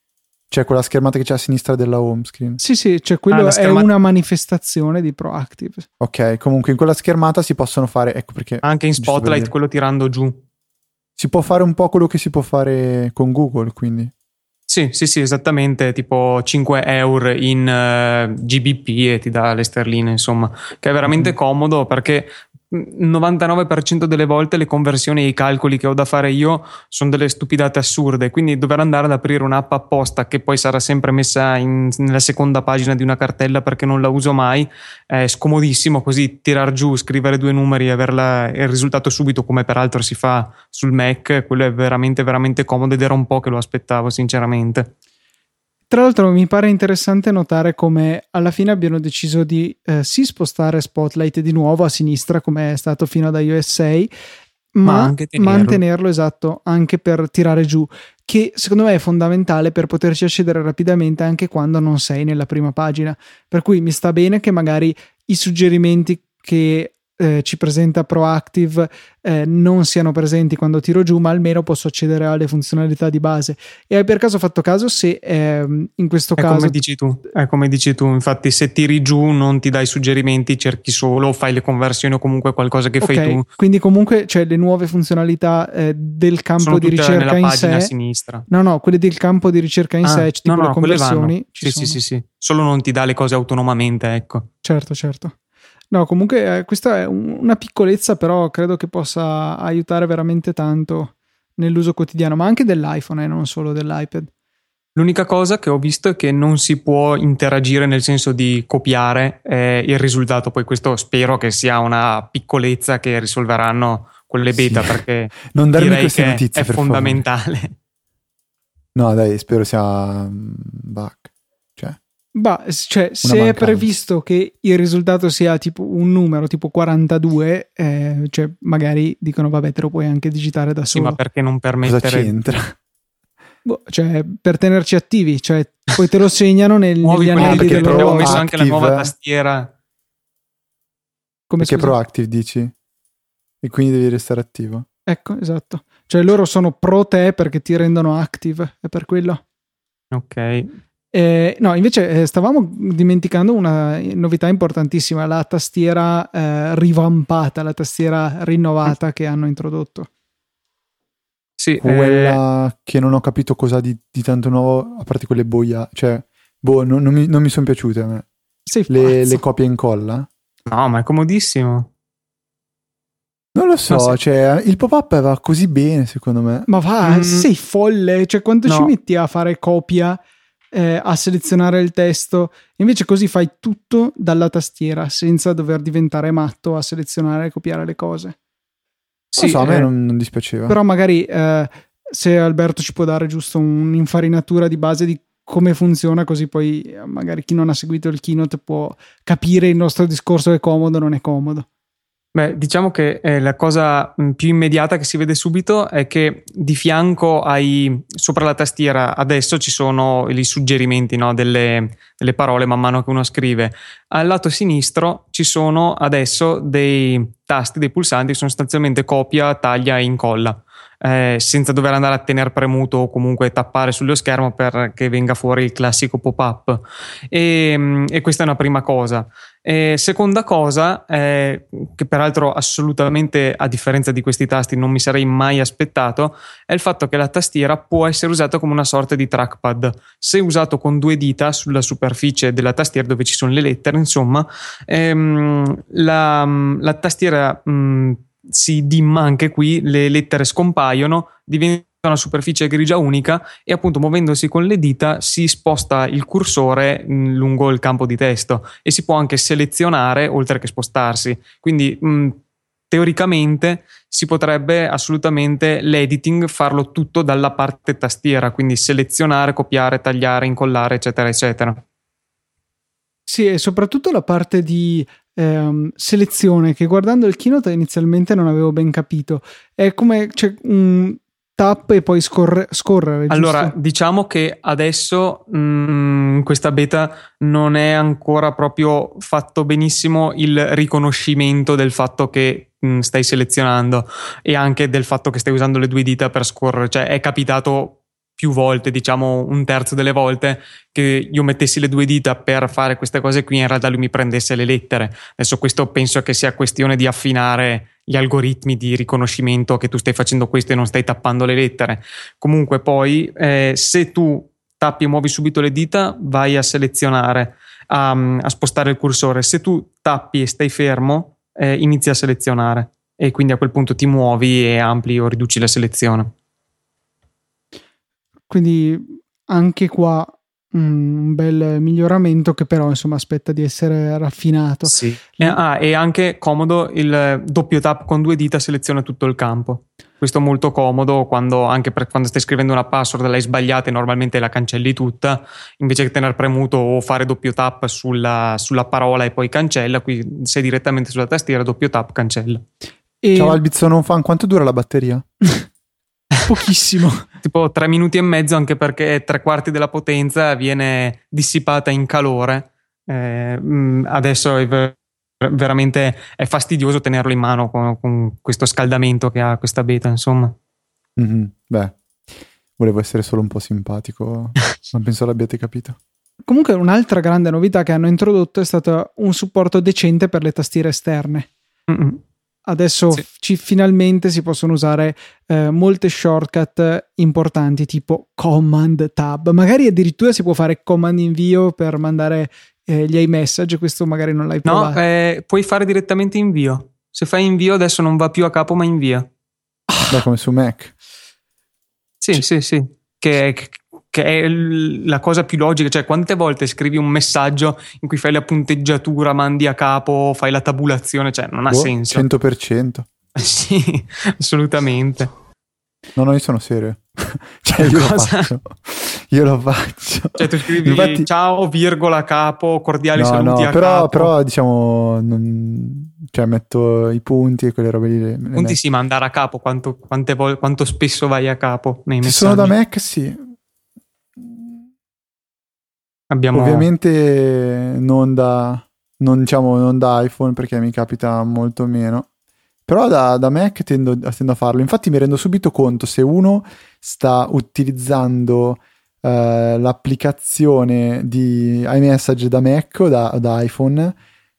C'è quella schermata che c'è a sinistra della home screen. Sì, sì, cioè quello ah, è schermata... una manifestazione di Proactive. Ok, comunque in quella schermata si possono fare, ecco perché... Anche in Spotlight, quello tirando giù. Si può fare un po' quello che si può fare con Google, quindi. Sì, sì, sì, esattamente, tipo cinque euro in uh, G B P e ti dà le sterline, insomma, che è veramente mm-hmm. comodo, perché il novantanove per cento delle volte le conversioni e i calcoli che ho da fare io sono delle stupidate assurde, quindi dover andare ad aprire un'app apposta che poi sarà sempre messa in, nella seconda pagina di una cartella perché non la uso mai è scomodissimo. Così tirar giù, scrivere due numeri e avere il risultato subito, come peraltro si fa sul Mac, quello è veramente veramente comodo ed era un po' che lo aspettavo sinceramente. Tra l'altro mi pare interessante notare come alla fine abbiano deciso di eh, sì spostare Spotlight di nuovo a sinistra come è stato fino ad iOS sei, ma, ma anche tenerlo. mantenerlo esatto anche per tirare giù, che secondo me è fondamentale per poterci accedere rapidamente anche quando non sei nella prima pagina, per cui mi sta bene che magari i suggerimenti che Eh, ci presenta Proactive eh, non siano presenti quando tiro giù, ma almeno posso accedere alle funzionalità di base. E hai per caso fatto caso se eh, in questo è caso come dici tu è come dici tu infatti se tiri giù non ti dai suggerimenti, cerchi solo, fai le conversioni o comunque qualcosa che okay, fai tu, quindi comunque cioè le nuove funzionalità eh, del campo sono di ricerca nella in pagina sé a sinistra. no no quelle del campo di ricerca in ah, sé tipo no, no, le conversioni ci sì, sono. sì sì sì solo non ti dà le cose autonomamente, ecco. Certo certo. No, comunque eh, questa è un, una piccolezza, però credo che possa aiutare veramente tanto nell'uso quotidiano, ma anche dell'iPhone e eh, non solo dell'iPad. L'unica cosa che ho visto è che non si può interagire, nel senso di copiare eh, il risultato. Poi questo spero che sia una piccolezza che risolveranno con le beta, sì. Perché non darmi direi queste che notizie, è per fondamentale. Favore. No, dai, spero sia un bug. Bah, cioè, se mancanza. È previsto che il risultato sia tipo un numero tipo quarantadue, eh, cioè magari dicono vabbè te lo puoi anche digitare da solo. Sì, ma perché non permettere? Cosa c'entra? Boh, cioè per tenerci attivi, cioè poi te lo segnano nel, negli anelli perché dell'orologio. Abbiamo messo anche la nuova tastiera. Come perché scusa? Proactive dici? E quindi devi restare attivo. Ecco, esatto. Cioè loro sono pro te perché ti rendono active, è per quello. Ok. Eh, no, invece eh, stavamo dimenticando una novità importantissima, la tastiera eh, rivampata, la tastiera rinnovata che hanno introdotto. Sì, quella eh... che non ho capito cosa di, di tanto nuovo, a parte quelle boia, cioè, boh, non, non mi, non mi sono piaciute a me. Sei le, le copie e incolla? No, ma è comodissimo. Non lo so, no, sì. Cioè, il pop-up va così bene, secondo me. Ma va, mm. sei folle, cioè quanto no. ci metti a fare copia? Eh, a selezionare il testo, invece così fai tutto dalla tastiera senza dover diventare matto a selezionare e copiare le cose. Sì, non so, a me eh, non, non dispiaceva. Però magari eh, se Alberto ci può dare giusto un'infarinatura di base di come funziona, così poi magari chi non ha seguito il keynote può capire il nostro discorso è comodo o non è comodo. Beh, diciamo che eh, la cosa più immediata che si vede subito è che di fianco ai sopra la tastiera adesso ci sono i suggerimenti, no, delle, delle parole man mano che uno scrive. Al lato sinistro ci sono adesso dei tasti, dei pulsanti che sono sostanzialmente copia, taglia e incolla. Eh, senza dover andare a tenere premuto o comunque tappare sullo schermo perché venga fuori il classico pop-up e, e questa è una prima cosa. E seconda cosa, eh, che peraltro assolutamente a differenza di questi tasti non mi sarei mai aspettato, è il fatto che la tastiera può essere usata come una sorta di trackpad. Se usato con due dita sulla superficie della tastiera dove ci sono le lettere, insomma, ehm, la, la tastiera mh, si dimma anche qui, le lettere scompaiono, diventa una superficie grigia unica e appunto muovendosi con le dita si sposta il cursore mh, lungo il campo di testo e si può anche selezionare oltre che spostarsi, quindi mh, teoricamente si potrebbe assolutamente l'editing farlo tutto dalla parte tastiera, quindi selezionare, copiare, tagliare, incollare eccetera eccetera. Sì, e soprattutto la parte di ehm, selezione che guardando il keynote inizialmente non avevo ben capito, è come cioè, un tap e poi scorre, scorrere. Allora, giusto? diciamo che adesso mh, questa beta non è ancora proprio fatto benissimo il riconoscimento del fatto che mh, stai selezionando e anche del fatto che stai usando le due dita per scorrere, cioè è capitato più volte, diciamo un terzo delle volte che io mettessi le due dita per fare queste cose qui, in realtà lui mi prendesse le lettere. Adesso questo penso che sia questione di affinare gli algoritmi di riconoscimento che tu stai facendo questo e non stai tappando le lettere. Comunque poi eh, se tu tappi e muovi subito le dita, vai a selezionare, a, a spostare il cursore. Se tu tappi e stai fermo, eh, inizi a selezionare e quindi a quel punto ti muovi e ampli o riduci la selezione. Quindi anche qua un bel miglioramento che però insomma aspetta di essere raffinato. Sì. E, ah, e anche comodo il doppio tap con due dita seleziona tutto il campo. Questo è molto comodo quando, anche per quando stai scrivendo una password l'hai sbagliata e normalmente la cancelli tutta, invece che tener premuto o fare doppio tap sulla, sulla parola e poi cancella, qui sei direttamente sulla tastiera, doppio tap, cancella. E... Ciao Albizzo, non fan, quanto dura la batteria? Pochissimo. Tipo tre minuti e mezzo, anche perché tre quarti della potenza viene dissipata in calore. Eh, adesso è ver- veramente è fastidioso tenerlo in mano con, con questo scaldamento che ha questa beta, insomma. Mm-hmm. Beh, volevo essere solo un po' simpatico, ma penso l'abbiate capito. Comunque un'altra grande novità che hanno introdotto è stato un supporto decente per le tastiere esterne. Mm-hmm. Adesso sì. ci, finalmente si possono usare eh, molte shortcut importanti tipo command tab, magari addirittura si può fare command invio per mandare eh, gli iMessage, questo magari non l'hai provato. No, eh, puoi fare direttamente invio. Se fai invio adesso non va più a capo ma invia. Beh, come su Mac. Sì, C- sì, sì, che, che è la cosa più logica, cioè quante volte scrivi un messaggio in cui fai la punteggiatura, mandi a capo, fai la tabulazione, cioè non ha oh, senso. cento per cento. Sì, assolutamente. No, no, io sono serio. Cioè io lo faccio. Io lo faccio. Cioè tu scrivi infatti... ciao, virgola, capo, cordiali no, saluti no, a però, capo. però diciamo, non... cioè metto i punti e quelle robe lì. Le, le punti sì, ma andare a capo, quanto, quante vol- quanto spesso vai a capo nei messaggi? Sono da Mac, sì. Abbiamo... Ovviamente non da, non, diciamo, non da iPhone perché mi capita molto meno. Però da, da Mac tendo, tendo a farlo. Infatti mi rendo subito conto se uno sta utilizzando eh, l'applicazione di iMessage da Mac o da, da iPhone,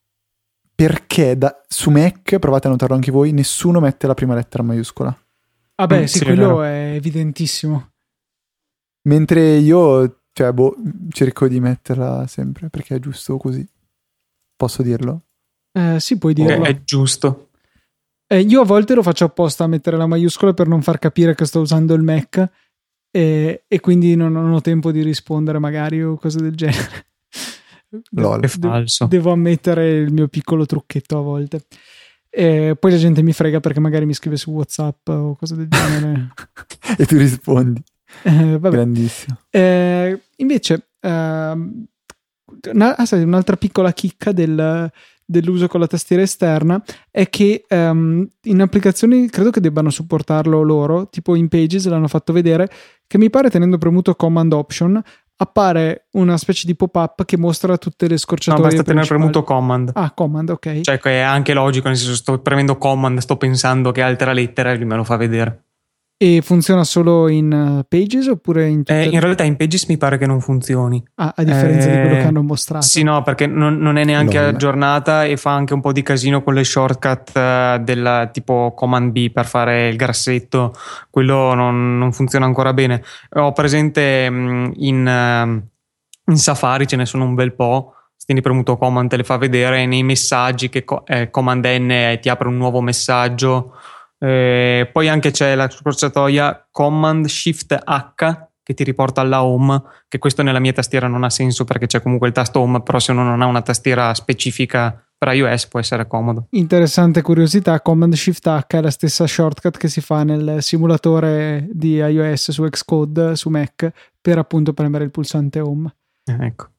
perché da, su Mac, provate a notarlo anche voi, nessuno mette la prima lettera maiuscola. Ah beh, mm, sì, sì, quello è, è evidentissimo. Mentre io, cioè, boh, cerco di metterla sempre perché è giusto così. Posso dirlo? Eh, sì, puoi dirlo. È, è giusto. Eh, io a volte lo faccio apposta a mettere la maiuscola per non far capire che sto usando il Mac e, e quindi non, non ho tempo di rispondere magari o cose del genere. Lol. È falso. Devo ammettere il mio piccolo trucchetto a volte. E poi la gente mi frega perché magari mi scrive su WhatsApp o cose del genere. E tu rispondi. Eh, vabbè. Grandissimo. Eh, invece, eh, una, ah, sai, un'altra piccola chicca del... dell'uso con la tastiera esterna è che um, in applicazioni credo che debbano supportarlo loro, tipo in Pages l'hanno fatto vedere, che mi pare tenendo premuto Command Option appare una specie di pop-up che mostra tutte le scorciatoie. No, basta tenere principali. premuto Command. Ah, Command, ok. Cioè che è anche logico, nel senso sto premendo Command, sto pensando che altra lettera e lui me lo fa vedere. E funziona solo in uh, Pages oppure in tutte... Eh, in realtà in Pages mi pare che non funzioni. Ah, a differenza eh, di quello che hanno mostrato. Sì, no, perché non, non è neanche Lol. aggiornata e fa anche un po' di casino con le shortcut uh, del tipo Command B per fare il grassetto. Quello non, non funziona ancora bene. Ho presente um, in, uh, in Safari ce ne sono un bel po'. Se tieni premuto Command te le fa vedere nei messaggi che co- eh, Command N ti apre un nuovo messaggio. Eh, poi anche c'è la scorciatoia Command Shift H che ti riporta alla home, che questo nella mia tastiera non ha senso perché c'è comunque il tasto home, però se uno non ha una tastiera specifica per iOS può essere comodo. Interessante curiosità, Command Shift H è la stessa shortcut che si fa nel simulatore di iOS su Xcode su Mac per appunto premere il pulsante home. Eh, ecco.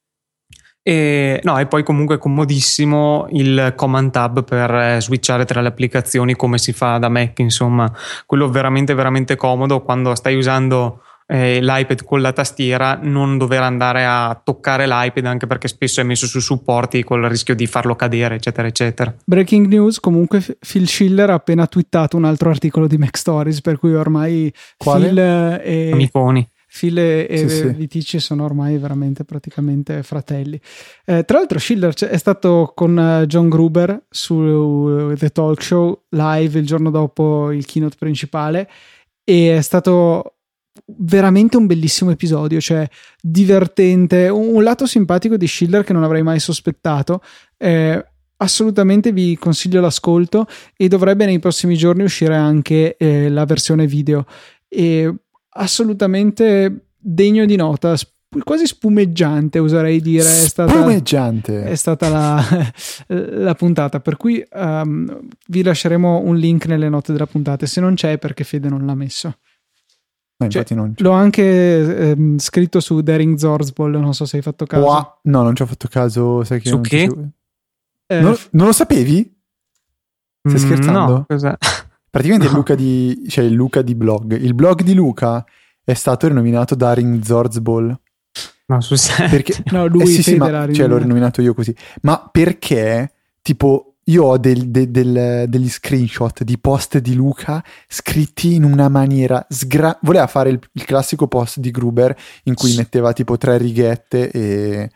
E, no, e poi comunque è comodissimo il Command Tab per eh, switchare tra le applicazioni come si fa da Mac, insomma quello veramente veramente comodo quando stai usando eh, l'iPad con la tastiera, non dover andare a toccare l'iPad, anche perché spesso è messo su supporti con il rischio di farlo cadere, eccetera eccetera. Breaking news, comunque Phil Schiller ha appena twittato un altro articolo di Mac Stories, per cui ormai Quale? Phil e Amiconi. Phil e Sì, sì. Vitici sono ormai veramente praticamente fratelli. Eh, tra l'altro Schiller è stato con uh, John Gruber su uh, The Talk Show live il giorno dopo il keynote principale, e è stato veramente un bellissimo episodio, cioè divertente, un, un lato simpatico di Schiller che non avrei mai sospettato. Eh, assolutamente vi consiglio l'ascolto, e dovrebbe nei prossimi giorni uscire anche eh, la versione video, e assolutamente degno di nota, sp- quasi spumeggiante oserei dire, è stata, spumeggiante è stata la, la puntata, per cui um, vi lasceremo un link nelle note della puntata, se non c'è è perché Fede non l'ha messo. No, Cioè, infatti non c'è. l'ho anche ehm, scritto su Daring Zorzball, non so se hai fatto caso. Wow. No, non ci ho fatto caso. Sai che Su non che? Ti... Eh, non, non lo sapevi? Stai Mm, scherzando? No, cos'è? Praticamente No. il Luca di, cioè il Luca di blog. Il blog di Luca è stato rinominato Daring Zorzball. No, sul serio. Perché no, lui eh sì, sì, Fede ma, l'ha cioè l'ho rinominato. rinominato io così. Ma perché tipo io ho del- de- del- degli screenshot di post di Luca scritti in una maniera sgra- voleva fare il, il classico post di Gruber in cui metteva tipo tre righette e,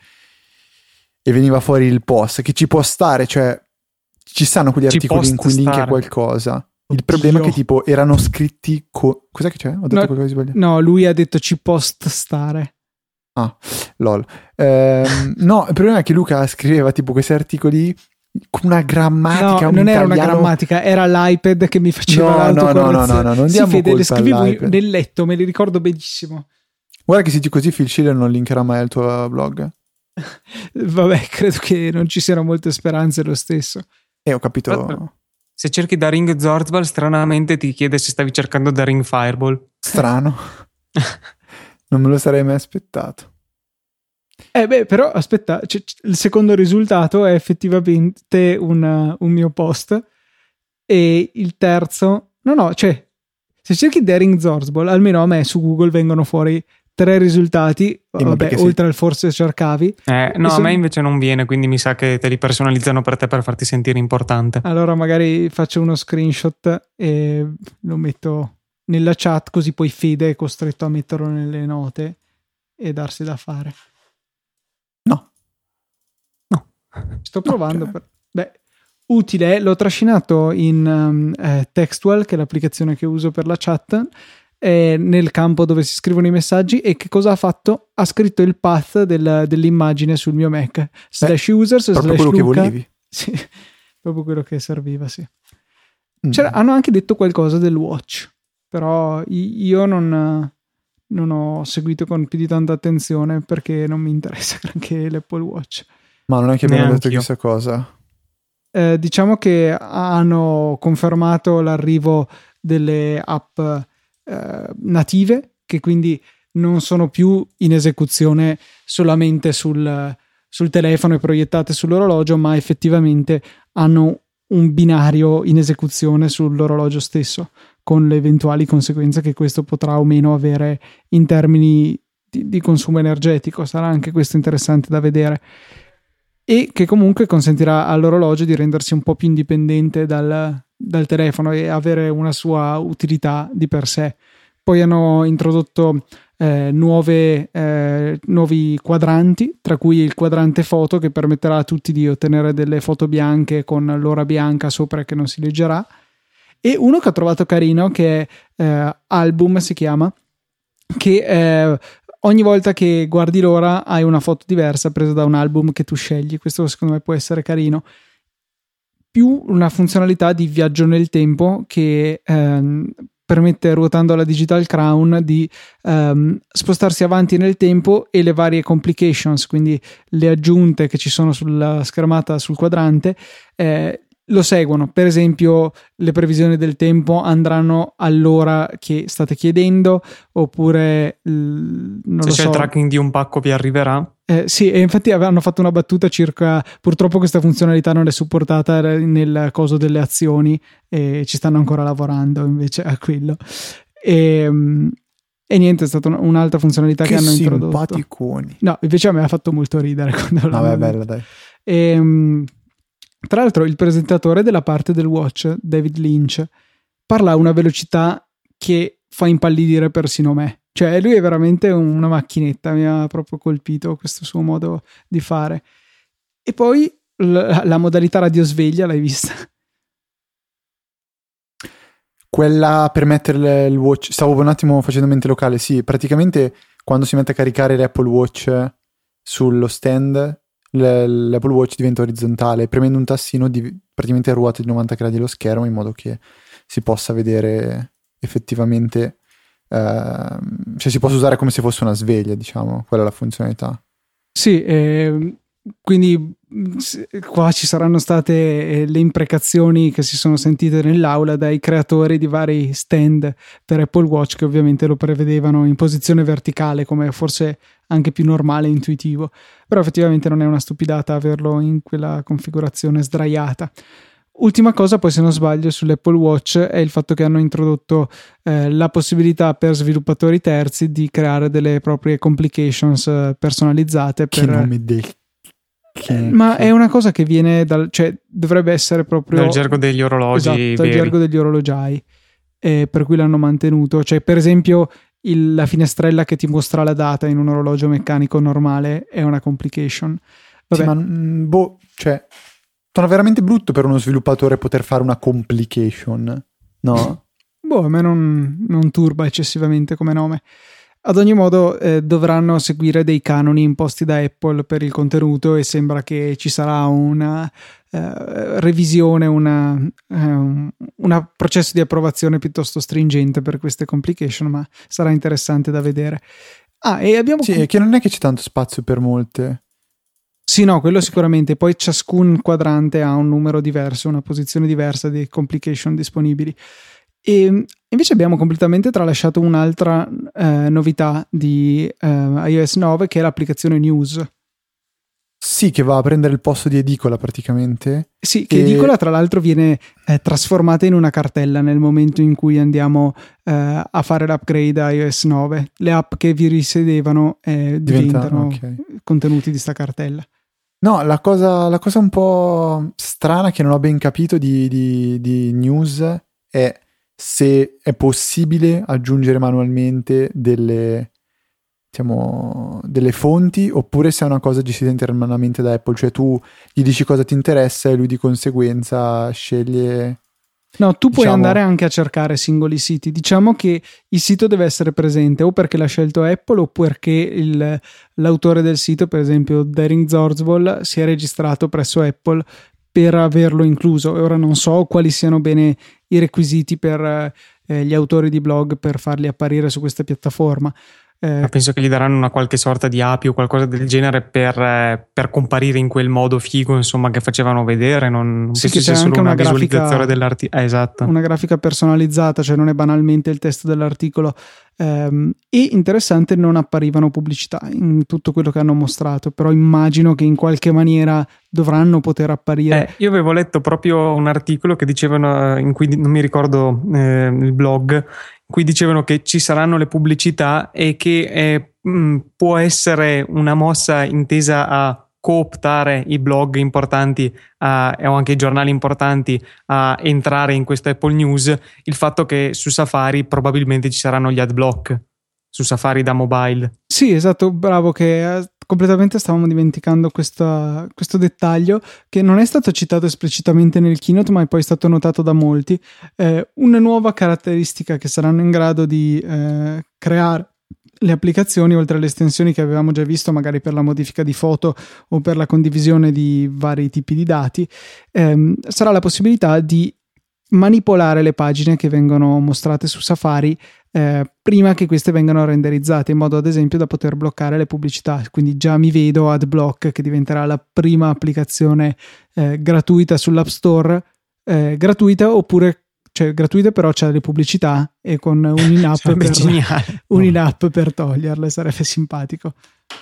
e veniva fuori il post, che ci può stare, cioè ci stanno quegli Ci articoli in post cui link è stare. qualcosa. Il Oddio. problema è che tipo erano scritti co- cos'è che c'è? Ho detto No, qualcosa di sbagliato? no, lui ha detto ci post stare. Ah, lol. Ehm, no, il problema è che Luca scriveva tipo questi articoli con una grammatica, No, un non era una italiano- grammatica, era l'iPad che mi faceva No, no, no, l'autocorrezione. no, no, no, non sì, diamo Fede, le colpa scrivevo all'iPad. nel letto, me li ricordo benissimo. Guarda che se dici così Phil Schiller non linkerà mai al tuo blog. Vabbè, credo che non ci siano molte speranze lo stesso. E ho capito. Guarda. Se cerchi Daring Zorzball, stranamente ti chiede se stavi cercando Daring Fireball. Strano. Non me lo sarei mai aspettato. Eh beh, però aspetta, c- c- il secondo risultato è effettivamente un, un mio post, e il terzo, no no, cioè se cerchi Daring Zorzball, almeno a me su Google vengono fuori tre risultati, Eh, ma vabbè, perché oltre al forse cercavi. Eh, no, E a son- me invece non viene, quindi mi sa che te li personalizzano per te per farti sentire importante. Allora magari faccio uno screenshot e lo metto nella chat, così poi Fede è costretto a metterlo nelle note e darsi da fare. No. No. Sto provando. cioè- per... Beh, utile, l'ho trascinato in um, eh, Textual, che è l'applicazione che uso per la chat, eh, nel campo dove si scrivono i messaggi, e che cosa ha fatto? Ha scritto il path del- dell'immagine sul mio Mac, slash users, Proprio slash quello che Luca. volevi. Sì, proprio quello che serviva, sì. Mm. C'era- hanno anche detto qualcosa del watch, però i- io non, non ho seguito con più di tanta attenzione perché non mi interessa granché l'Apple Watch. Ma non è che abbiamo detto Neanch'io. chissà cosa. Eh, diciamo che hanno confermato l'arrivo delle app eh, native, che quindi non sono più in esecuzione solamente sul, sul telefono e proiettate sull'orologio, ma effettivamente hanno un binario in esecuzione sull'orologio stesso, con le eventuali conseguenze che questo potrà o meno avere in termini di, di consumo energetico. Sarà anche questo interessante da vedere, e che comunque consentirà all'orologio di rendersi un po' più indipendente dal, dal telefono e avere una sua utilità di per sé. Poi hanno introdotto eh, nuove, eh, nuovi quadranti, tra cui il quadrante foto, che permetterà a tutti di ottenere delle foto bianche con l'ora bianca sopra che non si leggerà, e uno che ho trovato carino, che è eh, Album si chiama, che eh, ogni volta che guardi l'ora hai una foto diversa presa da un album che tu scegli. Questo secondo me può essere carino. Più una funzionalità di viaggio nel tempo che ehm, permette, ruotando la Digital Crown, di ehm, spostarsi avanti nel tempo, e le varie complications, quindi le aggiunte che ci sono sulla schermata sul quadrante, eh, lo seguono. Per esempio, le previsioni del tempo andranno all'ora che state chiedendo, oppure l- non Se lo c'è so. il tracking di un pacco vi arriverà. Eh, sì, e infatti avevano fatto una battuta circa, purtroppo questa funzionalità non è supportata nel coso delle azioni, e ci stanno ancora lavorando invece a quello. E, E niente, è stata un'altra funzionalità che, che hanno introdotto. Simpaticoni. No, invece a me ha fatto molto ridere quando l'hanno. Vabbè, bello, dai. E, um, tra l'altro il presentatore della parte del Watch, David Lynch, parla a una velocità che fa impallidire persino me. Cioè lui è veramente una macchinetta, mi ha proprio colpito questo suo modo di fare. E poi la, la modalità radiosveglia, l'hai vista? Quella per mettere il Watch, stavo un attimo facendo mente locale, sì, praticamente quando si mette a caricare l'Apple Watch sullo stand, l'Apple Watch diventa orizzontale, premendo un tastino di, praticamente ruota di novanta gradi lo schermo in modo che si possa vedere effettivamente, eh, cioè si possa usare come se fosse una sveglia, diciamo, quella è la funzionalità. Sì, eh, quindi qua ci saranno state le imprecazioni che si sono sentite nell'aula dai creatori di vari stand per Apple Watch, che ovviamente lo prevedevano in posizione verticale, come forse anche più normale e intuitivo, però effettivamente non è una stupidata averlo in quella configurazione sdraiata. Ultima cosa, poi se non sbaglio, sull'Apple Watch è il fatto che hanno introdotto eh, la possibilità per sviluppatori terzi di creare delle proprie complications eh, personalizzate per... Che nome del... Che, ma che... è una cosa che viene dal, cioè dovrebbe essere proprio dal gergo degli orologi, esatto, dal gergo degli orologiai, eh, per cui l'hanno mantenuto. Cioè, per esempio, il, la finestrella che ti mostra la data in un orologio meccanico normale è una complication. Vabbè. Sì, ma boh, cioè sono veramente brutto per uno sviluppatore poter fare una complication, no? Boh, a me non, non turba eccessivamente come nome. Ad ogni modo eh, dovranno seguire dei canoni imposti da Apple per il contenuto, e sembra che ci sarà una eh, revisione, una, eh, un una processo di approvazione piuttosto stringente per queste complication, ma sarà interessante da vedere. Ah, e abbiamo... Sì, è che non è che c'è tanto spazio per molte. Sì, no, quello sicuramente. Poi ciascun quadrante ha un numero diverso, una posizione diversa di complication disponibili. E invece abbiamo completamente tralasciato un'altra eh, novità di eh, iOS nove, che è l'applicazione News. Sì, che va a prendere il posto di Edicola praticamente. Sì, che e... Edicola tra l'altro viene eh, trasformata in una cartella nel momento in cui andiamo eh, a fare l'upgrade a iOS nove. Le app che vi risiedevano eh, diventano okay. contenuti di sta cartella. No, la cosa, la cosa un po' strana che non ho ben capito di, di, di News è se è possibile aggiungere manualmente delle, diciamo, delle fonti, oppure se è una cosa gestita internamente da Apple, cioè tu gli dici cosa ti interessa e lui di conseguenza sceglie. No, tu puoi diciamo... andare anche a cercare singoli siti. Diciamo che il sito deve essere presente o perché l'ha scelto Apple o perché il, l'autore del sito, per esempio Daring Zorzbol, si è registrato presso Apple per averlo incluso. E ora non so quali siano bene i requisiti per eh, gli autori di blog per farli apparire su questa piattaforma. Eh, penso che gli daranno una qualche sorta di A P I o qualcosa del genere per, eh, per comparire in quel modo figo, insomma, che facevano vedere. Non, non sì, penso sia solo una, una visualizzazione dell'articolo. Eh, esatto. Una grafica personalizzata, cioè non è banalmente il testo dell'articolo. Um, e interessante, non apparivano pubblicità in tutto quello che hanno mostrato, però immagino che in qualche maniera dovranno poter apparire. Eh, io avevo letto proprio un articolo che dicevano, in cui non mi ricordo eh, il blog, in cui dicevano che ci saranno le pubblicità e che eh, mh, può essere una mossa intesa a cooptare i blog importanti a, o anche i giornali importanti a entrare in questo Apple News, il fatto che su Safari probabilmente ci saranno gli ad block su Safari da mobile. Sì, esatto, bravo, che eh, completamente stavamo dimenticando questa, questo dettaglio che non è stato citato esplicitamente nel keynote, ma è poi stato notato da molti. Eh, una nuova caratteristica che saranno in grado di eh, creare le applicazioni, oltre alle estensioni che avevamo già visto magari per la modifica di foto o per la condivisione di vari tipi di dati, ehm, sarà la possibilità di manipolare le pagine che vengono mostrate su Safari eh, prima che queste vengano renderizzate, in modo ad esempio da poter bloccare le pubblicità. Quindi già mi vedo AdBlock, che diventerà la prima applicazione eh, gratuita sull'App Store, eh, gratuita oppure cioè gratuite, però c'è le pubblicità e con un in-app, per, un in-app per toglierle, sarebbe simpatico.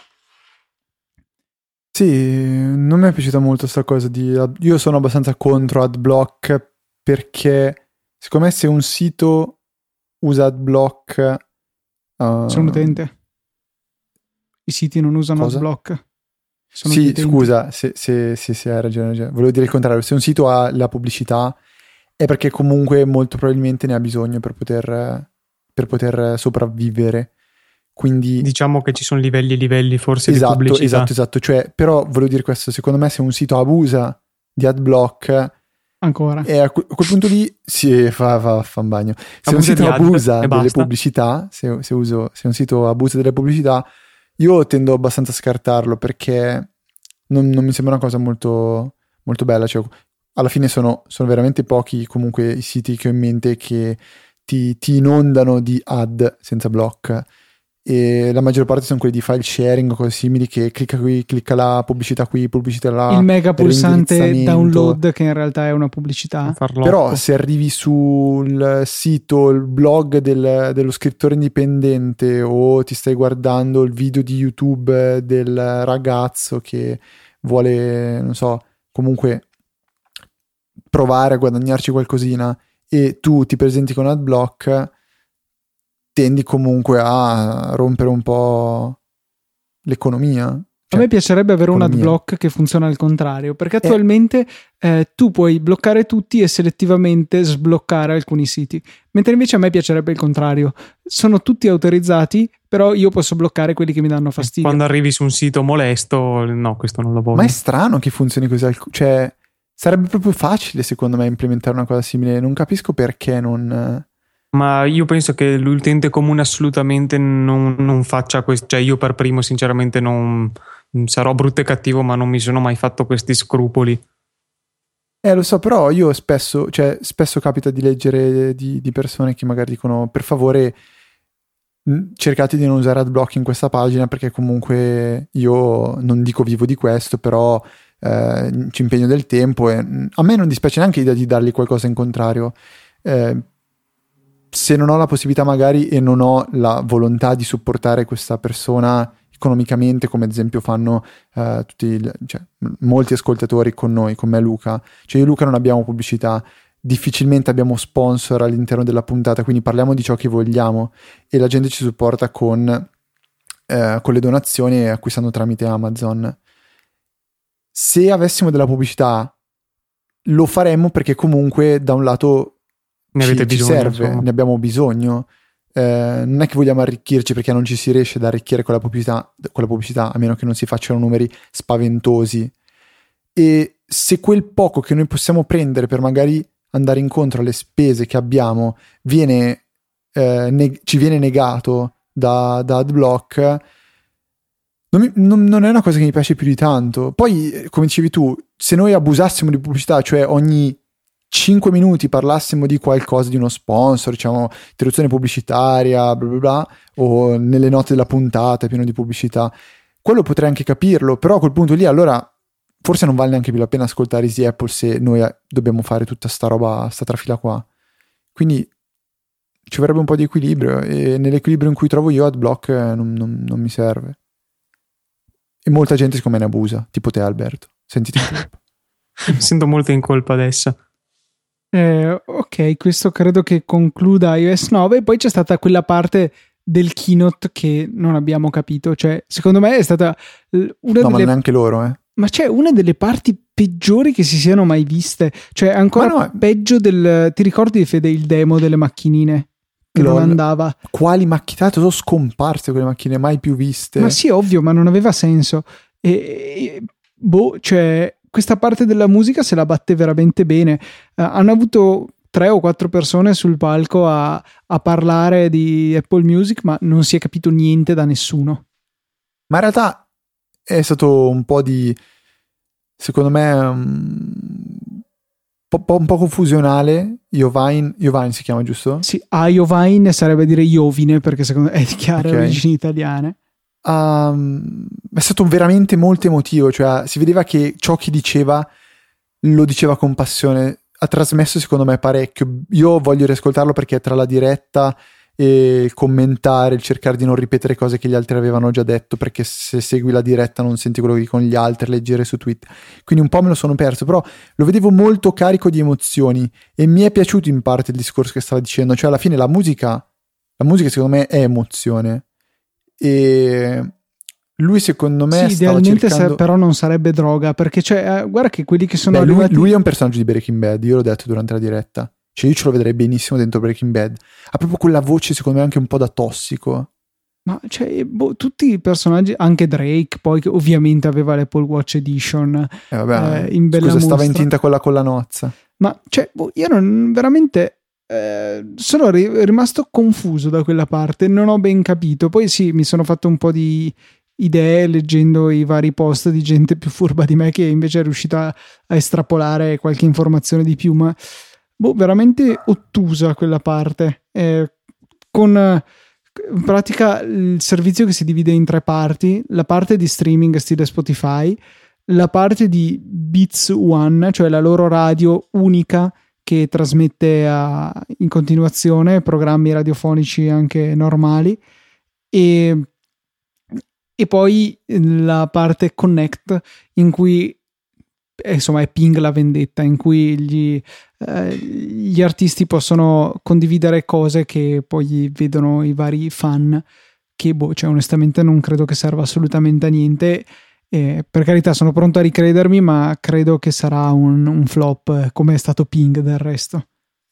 Sì, non mi è piaciuta molto sta cosa di... Io sono abbastanza contro AdBlock perché secondo me se un sito usa AdBlock Uh, Sono utente. I siti non usano AdBlock. Sono sì, utenti. scusa, se, se, se, se hai ragione, ragione. Volevo dire il contrario. Se un sito ha la pubblicità è perché comunque molto probabilmente ne ha bisogno per poter, per poter sopravvivere. Quindi diciamo che ci sono livelli e livelli forse esatto, di pubblicità. Esatto, esatto. Cioè, però volevo dire questo, secondo me se un sito abusa di AdBlock ancora e a quel punto lì si fa, fa, fa un bagno. Se abusa un sito abusa delle basta. pubblicità, se, se, uso, se un sito abusa delle pubblicità, io tendo abbastanza a scartarlo perché non, non mi sembra una cosa molto, molto bella. Cioè, alla fine sono, sono veramente pochi comunque i siti che ho in mente che ti, ti inondano di ad senza block, e la maggior parte sono quelli di file sharing o cose simili che clicca qui, clicca là, pubblicità qui, pubblicità là, il mega pulsante download che in realtà è una pubblicità. Però se arrivi sul sito, il blog del, dello scrittore indipendente, o ti stai guardando il video di YouTube del ragazzo che vuole, non so, comunque provare a guadagnarci qualcosina, e tu ti presenti con AdBlock, tendi comunque a rompere un po' l'economia. Cioè, a me piacerebbe avere economia. un AdBlock che funziona al contrario, perché attualmente eh. Eh, tu puoi bloccare tutti e selettivamente sbloccare alcuni siti, mentre invece a me piacerebbe il contrario. Sono tutti autorizzati, però io posso bloccare quelli che mi danno fastidio. Quando arrivi su un sito molesto, no, questo non lo voglio. Ma è strano che funzioni così, cioè sarebbe proprio facile secondo me implementare una cosa simile, non capisco perché non... Ma io penso che l'utente comune assolutamente non, non faccia questo, cioè io per primo sinceramente non sarò brutto e cattivo, ma non mi sono mai fatto questi scrupoli. Eh lo so, però io spesso, cioè spesso capita di leggere di, di persone che magari dicono per favore cercate di non usare AdBlock in questa pagina perché comunque io non dico vivo di questo, però eh, ci impegno del tempo e a me non dispiace neanche l'idea di dargli qualcosa in contrario. Eh, se non ho la possibilità magari e non ho la volontà di supportare questa persona economicamente, come ad esempio fanno uh, tutti, cioè, molti ascoltatori con noi, con me e Luca, cioè io e Luca non abbiamo pubblicità, difficilmente abbiamo sponsor all'interno della puntata, quindi parliamo di ciò che vogliamo e la gente ci supporta con, uh, con le donazioni e acquistando tramite Amazon. Se avessimo della pubblicità lo faremmo perché comunque da un lato ne avete ci, bisogno, ci serve, insomma. Ne abbiamo bisogno. Eh, non è che vogliamo arricchirci perché non ci si riesce ad arricchire con la pubblicità, con la pubblicità a meno che non si facciano numeri spaventosi, e se quel poco che noi possiamo prendere per magari andare incontro alle spese che abbiamo viene eh, neg- ci viene negato da, da AdBlock, non, mi, non, non è una cosa che mi piace più di tanto. Poi come dicevi tu, se noi abusassimo di pubblicità, cioè ogni cinque minuti parlassimo di qualcosa, di uno sponsor, diciamo interruzione pubblicitaria, bla bla bla, o nelle note della puntata è pieno di pubblicità, quello potrei anche capirlo, però a quel punto lì allora forse non vale neanche più la pena ascoltare Easy Apple se noi dobbiamo fare tutta sta roba, sta trafila qua. Quindi ci vorrebbe un po' di equilibrio, e nell'equilibrio in cui trovo io AdBlock non, non, non mi serve, e molta gente secondo me ne abusa, tipo te Alberto, sentiti in colpa. Mi sento molto in colpa adesso. Eh, ok, questo credo che concluda iOS nove. Poi c'è stata quella parte del keynote che non abbiamo capito, cioè secondo me è stata una no, delle... ma neanche loro eh. Ma c'è una delle parti peggiori che si siano mai viste, cioè ancora no, peggio del... Ti ricordi Fede il demo delle macchinine? Che Lol. non andava. Quali macchine? Sono scomparse quelle macchine, mai più viste. Ma sì, ovvio, ma non aveva senso. E, e boh, cioè questa parte della musica se la batte veramente bene. Uh, hanno avuto tre o quattro persone sul palco a, a parlare di Apple Music, ma non si è capito niente da nessuno. Ma in realtà è stato un po' di, secondo me, un po', un po' confusionale. Iovine, Iovine si chiama, giusto? Sì, a Iovine sarebbe dire Iovine, perché secondo me è di chiare okay. origini italiane. Um, è stato veramente molto emotivo, cioè si vedeva che ciò che diceva lo diceva con passione, ha trasmesso secondo me parecchio. Io voglio riascoltarlo perché tra la diretta e il commentare, il cercare di non ripetere cose che gli altri avevano già detto, perché se segui la diretta non senti quello che dicono gli altri, leggere su Twitter, quindi un po' me lo sono perso, però lo vedevo molto carico di emozioni e mi è piaciuto in parte il discorso che stava dicendo, cioè alla fine la musica La musica secondo me è emozione e lui secondo me sì, stava idealmente cercando... se, però non sarebbe droga, perché cioè, eh, guarda che quelli che sono Beh, lui, arrivati... lui è un personaggio di Breaking Bad, io l'ho detto durante la diretta, cioè io ce lo vedrei benissimo dentro Breaking Bad, ha proprio quella voce secondo me anche un po' da tossico. Ma cioè, boh, tutti i personaggi, anche Drake, poi che ovviamente aveva l'Apple Watch Edition, eh, vabbè, eh, in bella scusa, mostra. stava in tinta con la collanozza. Ma cioè, boh, io non veramente eh, sono ri- rimasto confuso da quella parte, non ho ben capito. Poi sì, mi sono fatto un po' di idee leggendo i vari post di gente più furba di me che invece è riuscita a estrapolare qualche informazione di più, ma boh, veramente ottusa quella parte. Eh, con in pratica il servizio che si divide in tre parti: la parte di streaming stile Spotify, la parte di Beats One, cioè la loro radio unica che trasmette a, in continuazione programmi radiofonici anche normali, e, e poi la parte Connect in cui insomma è Ping la vendetta, in cui gli, eh, gli artisti possono condividere cose che poi vedono i vari fan, che boh, cioè onestamente non credo che serva assolutamente a niente. Eh, per carità, sono pronto a ricredermi, ma credo che sarà un, un flop, come è stato Ping del resto.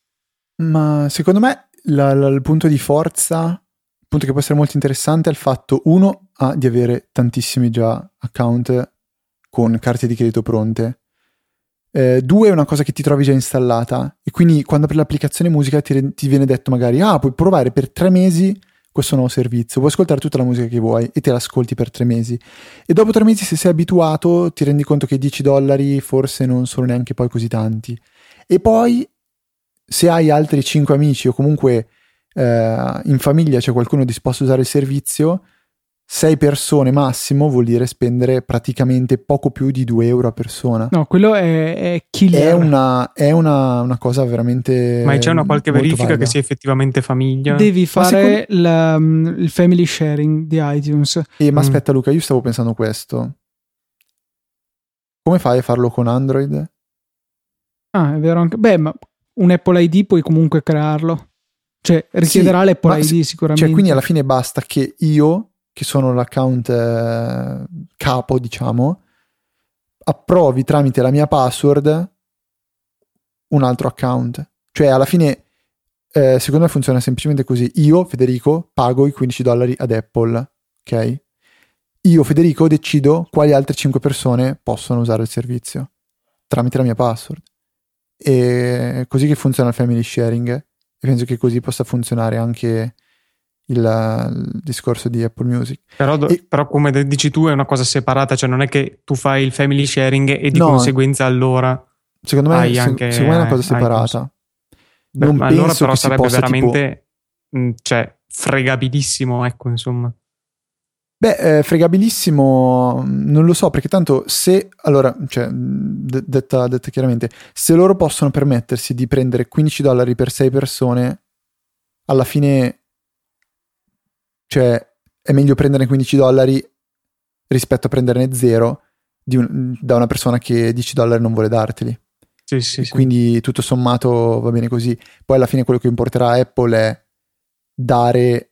Ma secondo me la, la, il punto di forza, il punto che può essere molto interessante è il fatto, uno, ah, di avere tantissimi già account con carte di credito pronte. Eh, due, è una cosa che ti trovi già installata e quindi quando apri l'applicazione musica ti, ti viene detto magari ah, puoi provare per tre mesi questo nuovo servizio, puoi ascoltare tutta la musica che vuoi e te l'ascolti per tre mesi e dopo tre mesi, se sei abituato, ti rendi conto che dieci dollari forse non sono neanche poi così tanti. E poi se hai altri cinque amici o comunque eh, in famiglia c'è qualcuno disposto a usare il servizio, sei persone massimo vuol dire spendere praticamente poco più di due euro a persona. No, quello è, è killer. È una, è una, una cosa veramente. Ma c'è una qualche verifica valida. che sia effettivamente famiglia? Devi fare secondo... la, il family sharing di iTunes. Eh, ma Mm. aspetta Luca, io stavo pensando questo. Come fai a farlo con Android? Ah, è vero anche. Beh, ma un Apple I D puoi comunque crearlo. Cioè, richiederà sì, l'Apple I D se, sicuramente. Cioè, quindi alla fine basta che io, che sono l'account eh, capo, diciamo, approvi tramite la mia password un altro account. Cioè, alla fine, eh, secondo me funziona semplicemente così. Io, Federico, pago i quindici dollari ad Apple, ok? Io, Federico, decido quali altre cinque persone possono usare il servizio tramite la mia password. E così che funziona il family sharing, e penso che così possa funzionare anche il, il discorso di Apple Music. Però, do, e, però come dici tu è una cosa separata, cioè non è che tu fai il family sharing e di no, conseguenza allora secondo me, hai se, anche secondo me è una cosa separata. Beh, non ma penso allora però che sarebbe si possa, veramente tipo... cioè fregabilissimo, ecco, insomma. Beh, eh, fregabilissimo, non lo so, perché tanto se, allora, cioè, d- detta, detta chiaramente, se loro possono permettersi di prendere quindici dollari per sei persone, alla fine, cioè, è meglio prendere quindici dollari rispetto a prenderne zero di un, da una persona che dieci dollari non vuole darteli. Sì, sì, e sì. Quindi tutto sommato va bene così. Poi alla fine quello che importerà a Apple è dare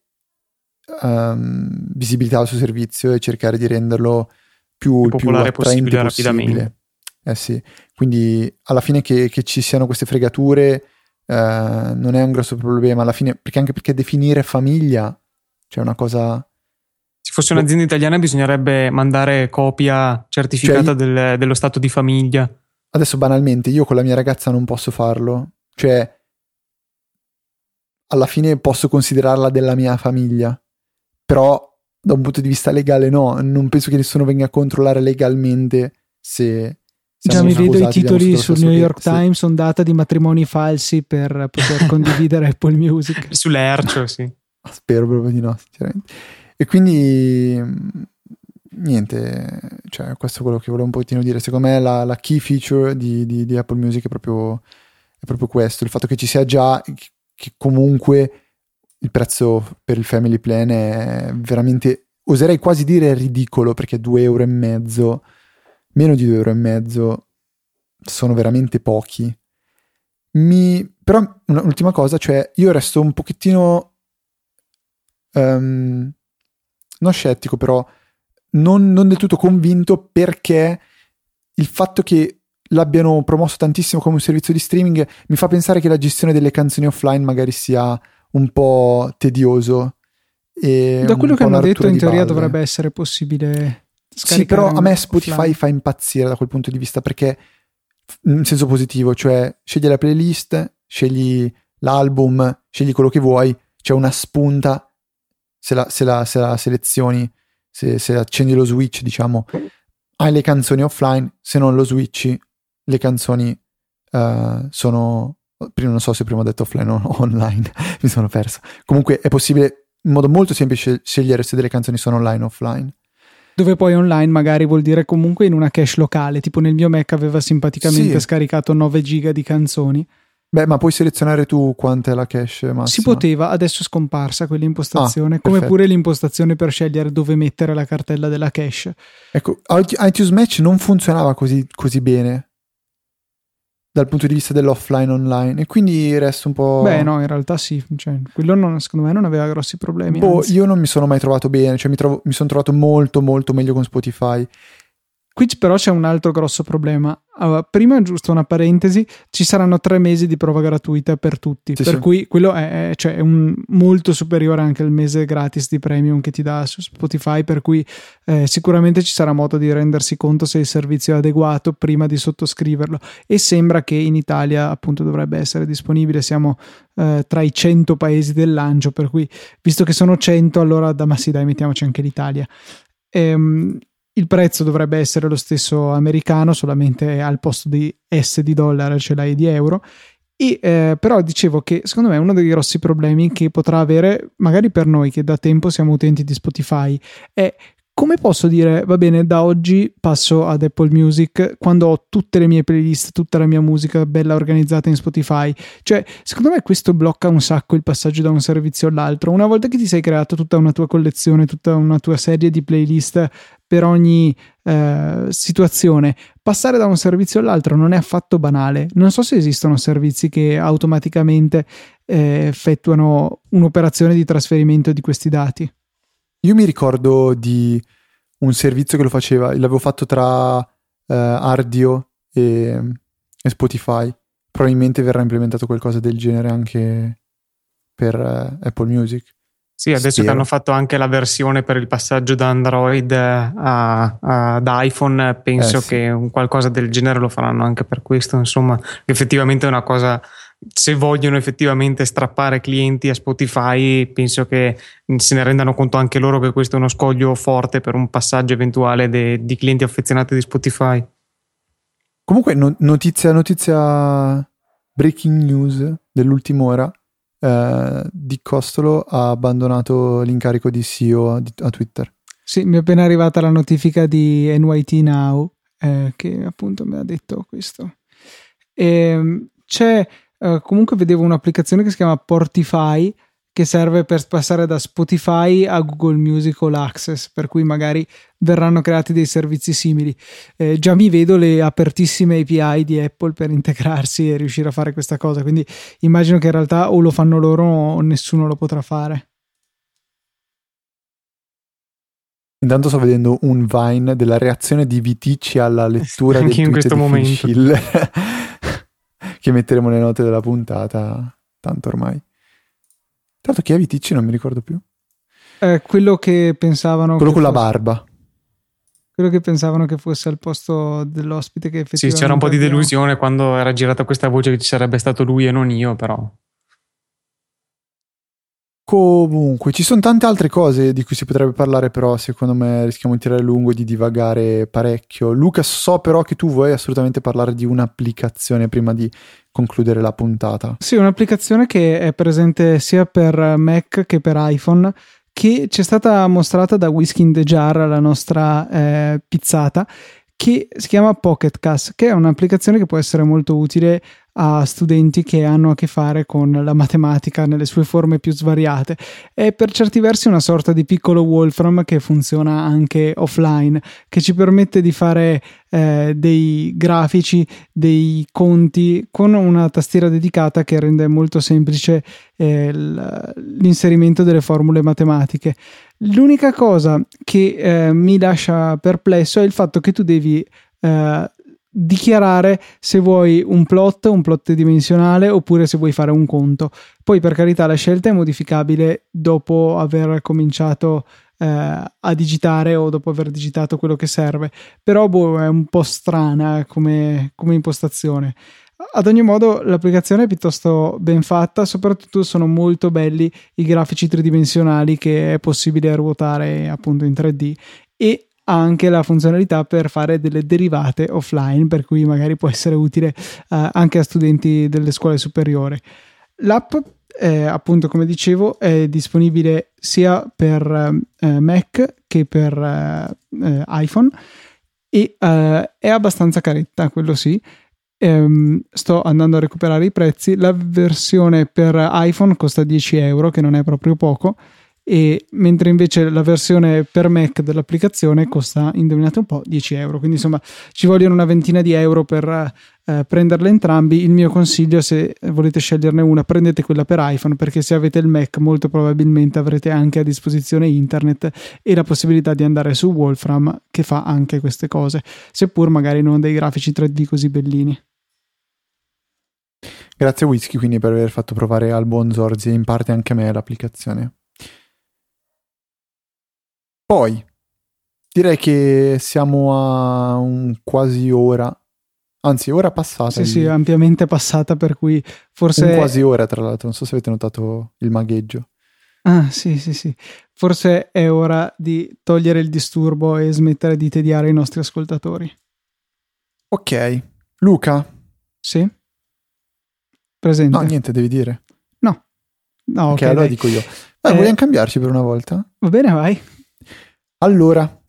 Um, visibilità al suo servizio e cercare di renderlo più, più più popolare attraente possibile, possibile. rapidamente. Eh sì, quindi alla fine che, che ci siano queste fregature uh, non è un grosso problema alla fine, perché anche perché definire famiglia c'è una cosa. Se fosse un'azienda italiana bisognerebbe mandare copia certificata cioè, del, dello stato di famiglia. Adesso banalmente io con la mia ragazza non posso farlo, cioè alla fine posso considerarla della mia famiglia, però da un punto di vista legale no, non penso che nessuno venga a controllare legalmente se già mi vedo i titoli sul New York sì. Times, ondata di matrimoni falsi per poter condividere Apple Music. Sulle Ercio, sì. Spero proprio di no, sinceramente. E quindi niente, cioè questo è quello che volevo un pochettino dire. Secondo me la, la key feature di, di, di Apple Music è proprio, è proprio questo, il fatto che ci sia già, che comunque il prezzo per il family plan è veramente, oserei quasi dire ridicolo, perché due euro e mezzo, meno di due euro e mezzo sono veramente pochi. Mi, però un'ultima cosa, cioè io resto un pochettino um, non scettico, però non, non del tutto convinto, perché il fatto che l'abbiano promosso tantissimo come un servizio di streaming mi fa pensare che la gestione delle canzoni offline magari sia un po' tedioso. E da quello che hanno detto in teoria balle. dovrebbe essere possibile sì, però a me Spotify offline. fa impazzire da quel punto di vista, perché in senso positivo, cioè scegli la playlist, scegli l'album, scegli quello che vuoi, c'è una spunta se la, se la, se la selezioni, se, se accendi lo switch, diciamo, hai le canzoni offline, se non lo switchi le canzoni uh, sono, prima non so se prima ho detto offline o online, mi sono perso. Comunque è possibile in modo molto semplice scegliere se delle canzoni sono online o offline. Dove poi online magari vuol dire comunque in una cache locale, tipo nel mio Mac aveva simpaticamente sì. scaricato nove giga di canzoni. Beh, ma puoi selezionare tu quanta è la cache massima? Si poteva, adesso è scomparsa quell'impostazione, ah, come perfetto. pure l'impostazione per scegliere dove mettere la cartella della cache. Ecco, iTunes Match non funzionava così, così bene dal punto di vista dell'offline online, e quindi resta un po'... Beh no, in realtà sì, cioè, quello non, secondo me non aveva grossi problemi. Boh, anzi. Io non mi sono mai trovato bene, cioè mi, trovo, mi sono trovato molto molto meglio con Spotify. Qui però c'è un altro grosso problema. Allora, prima, giusto una parentesi, ci saranno tre mesi di prova gratuita per tutti, sì, per sì. cui quello è, cioè, è un, molto superiore anche al mese gratis di premium che ti dà su Spotify, per cui eh, sicuramente ci sarà modo di rendersi conto se il servizio è adeguato prima di sottoscriverlo, e sembra che in Italia appunto dovrebbe essere disponibile. Siamo eh, tra i cento paesi del lancio, per cui visto che sono cento, allora da ma sì dai, mettiamoci anche l'Italia. Ehm, Il prezzo dovrebbe essere lo stesso americano, solamente al posto di S di dollaro ce l'hai di euro. E eh, però dicevo che secondo me uno dei grossi problemi che potrà avere, magari per noi che da tempo siamo utenti di Spotify, è come posso dire, va bene, da oggi passo ad Apple Music quando ho tutte le mie playlist, tutta la mia musica bella organizzata in Spotify. Cioè, secondo me questo blocca un sacco il passaggio da un servizio all'altro. Una volta che ti sei creato tutta una tua collezione, tutta una tua serie di playlist per ogni eh, situazione, passare da un servizio all'altro non è affatto banale. Non so se esistono servizi che automaticamente eh, effettuano un'operazione di trasferimento di questi dati. Io mi ricordo di un servizio che lo faceva, l'avevo fatto tra eh, Ardio e, e Spotify. Probabilmente verrà implementato qualcosa del genere anche per eh, Apple Music. Sì, adesso Spero. Che hanno fatto anche la versione per il passaggio da Android a, a, ad iPhone, penso eh, sì. che un qualcosa del genere lo faranno anche per questo. Insomma, effettivamente è una cosa, se vogliono effettivamente strappare clienti a Spotify, penso che se ne rendano conto anche loro che questo è uno scoglio forte per un passaggio eventuale de, di clienti affezionati di Spotify. Comunque no, notizia, notizia breaking news dell'ultima ora. Uh, Dick Costolo ha abbandonato l'incarico di C E O a, a Twitter. Sì, mi è appena arrivata la notifica di N Y T Now eh, che appunto mi ha detto questo. E, c'è uh, comunque vedevo un'applicazione che si chiama Portify, che serve per passare da Spotify a Google Music All Access, per cui magari verranno creati dei servizi simili. Eh, già mi vedo le apertissime A P I di Apple per integrarsi e riuscire a fare questa cosa, quindi immagino che in realtà o lo fanno loro o nessuno lo potrà fare. Intanto sto vedendo un Vine della reazione di Viticci alla lettura del in questo di momento Phil che metteremo nelle note della puntata, tanto ormai. Tanto chi è Viticci non mi ricordo più. Eh, quello che pensavano quello che con fosse, la barba. Quello che pensavano che fosse al posto dell'ospite, che effettivamente sì, c'era un po' di abbiamo. delusione quando era girata questa voce che ci sarebbe stato lui e non io, però comunque ci sono tante altre cose di cui si potrebbe parlare, però secondo me rischiamo di tirare lungo e di divagare parecchio. Luca, so però che tu vuoi assolutamente parlare di un'applicazione prima di concludere la puntata. Sì, un'applicazione che è presente sia per Mac che per iPhone, che ci è stata mostrata da Whiskey in the Jar, la nostra eh, pizzata, che si chiama Pocket Cast, che è un'applicazione che può essere molto utile a studenti che hanno a che fare con la matematica nelle sue forme più svariate. È per certi versi una sorta di piccolo Wolfram che funziona anche offline, che ci permette di fare eh, dei grafici, dei conti con una tastiera dedicata che rende molto semplice eh, l'inserimento delle formule matematiche. L'unica cosa che eh, mi lascia perplesso è il fatto che tu devi eh, dichiarare se vuoi un plot, un plot dimensionale, oppure se vuoi fare un conto. Poi, per carità, la scelta è modificabile dopo aver cominciato eh, a digitare o dopo aver digitato quello che serve, però boh, è un po' strana come, come impostazione. Ad ogni modo l'applicazione è piuttosto ben fatta, soprattutto sono molto belli i grafici tridimensionali che è possibile ruotare appunto in tre D, e ha anche la funzionalità per fare delle derivate offline, per cui magari può essere utile eh, anche a studenti delle scuole superiori. L'app eh, appunto, come dicevo, è disponibile sia per eh, Mac che per eh, iPhone, e eh, è abbastanza caretta, quello sì. Um, sto andando a recuperare i prezzi. La versione per iPhone costa dieci euro, che non è proprio poco, e mentre invece la versione per Mac dell'applicazione costa, indovinate un po', dieci euro. Quindi insomma ci vogliono una ventina di euro per uh, prenderle entrambi. Il mio consiglio, se volete sceglierne una, prendete quella per iPhone, perché se avete il Mac molto probabilmente avrete anche a disposizione internet e la possibilità di andare su Wolfram, che fa anche queste cose, seppur magari non dei grafici tre D così bellini. Grazie Whisky quindi per aver fatto provare al buon Zorzi e in parte anche a me l'applicazione. Poi direi che siamo a un quasi ora, anzi ora passata. Sì, di... sì, ampiamente passata, per cui forse... Un quasi ora, tra l'altro, non so se avete notato il magheggio. Ah, sì, sì, sì. Forse è ora di togliere il disturbo e smettere di tediare i nostri ascoltatori. Ok. Luca? Sì? Presente. No, niente, devi dire. No. No, ok, ok, allora dai. dico io. Eh, Eh, vogliamo cambiarci per una volta? Va bene, vai. Allora,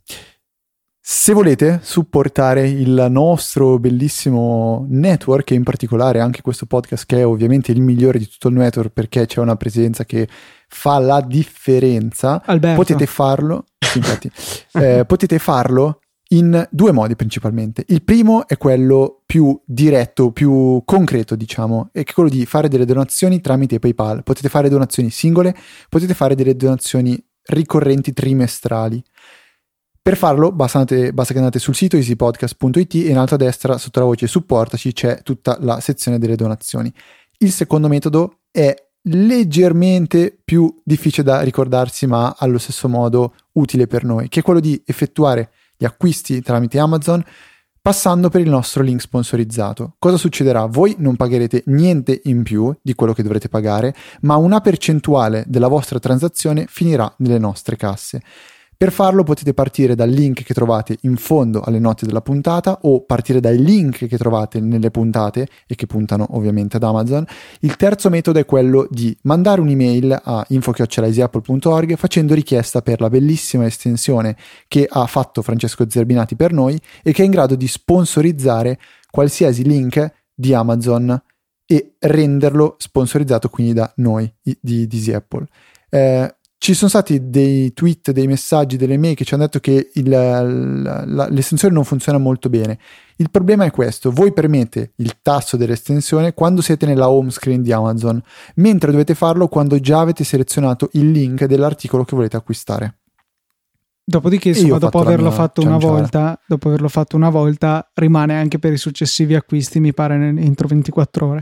se volete supportare il nostro bellissimo network, e in particolare anche questo podcast, che è ovviamente il migliore di tutto il network perché c'è una presenza che fa la differenza, Alberto. potete farlo, sì, infatti, eh, potete farlo in due modi principalmente. Il primo è quello più diretto, più concreto, diciamo, è quello di fare delle donazioni tramite PayPal. Potete fare donazioni singole, potete fare delle donazioni ricorrenti trimestrali. Per farlo basta, basta che andate sul sito easypodcast punto it e in alto a destra sotto la voce supportaci c'è tutta la sezione delle donazioni. Il secondo metodo è leggermente più difficile da ricordarsi ma allo stesso modo utile per noi, che è quello di effettuare gli acquisti tramite Amazon passando per il nostro link sponsorizzato. Cosa succederà? Voi non pagherete niente in più di quello che dovrete pagare, ma una percentuale della vostra transazione finirà nelle nostre casse. Per farlo potete partire dal link che trovate in fondo alle note della puntata o partire dai link che trovate nelle puntate e che puntano ovviamente ad Amazon. Il terzo metodo è quello di mandare un'email a info chiocciola easyapple punto org facendo richiesta per la bellissima estensione che ha fatto Francesco Zerbinati per noi e che è in grado di sponsorizzare qualsiasi link di Amazon e renderlo sponsorizzato quindi da noi di, di Easyapple. Eh, Ci sono stati dei tweet, dei messaggi, delle mail che ci hanno detto che il, la, la, l'estensione non funziona molto bene. Il problema è questo: voi premete il tasto dell'estensione quando siete nella home screen di Amazon, mentre dovete farlo quando già avete selezionato il link dell'articolo che volete acquistare. Dopodiché, insomma, dopo averlo fatto una volta, dopo averlo fatto una volta, rimane anche per i successivi acquisti, mi pare, entro ventiquattro ore.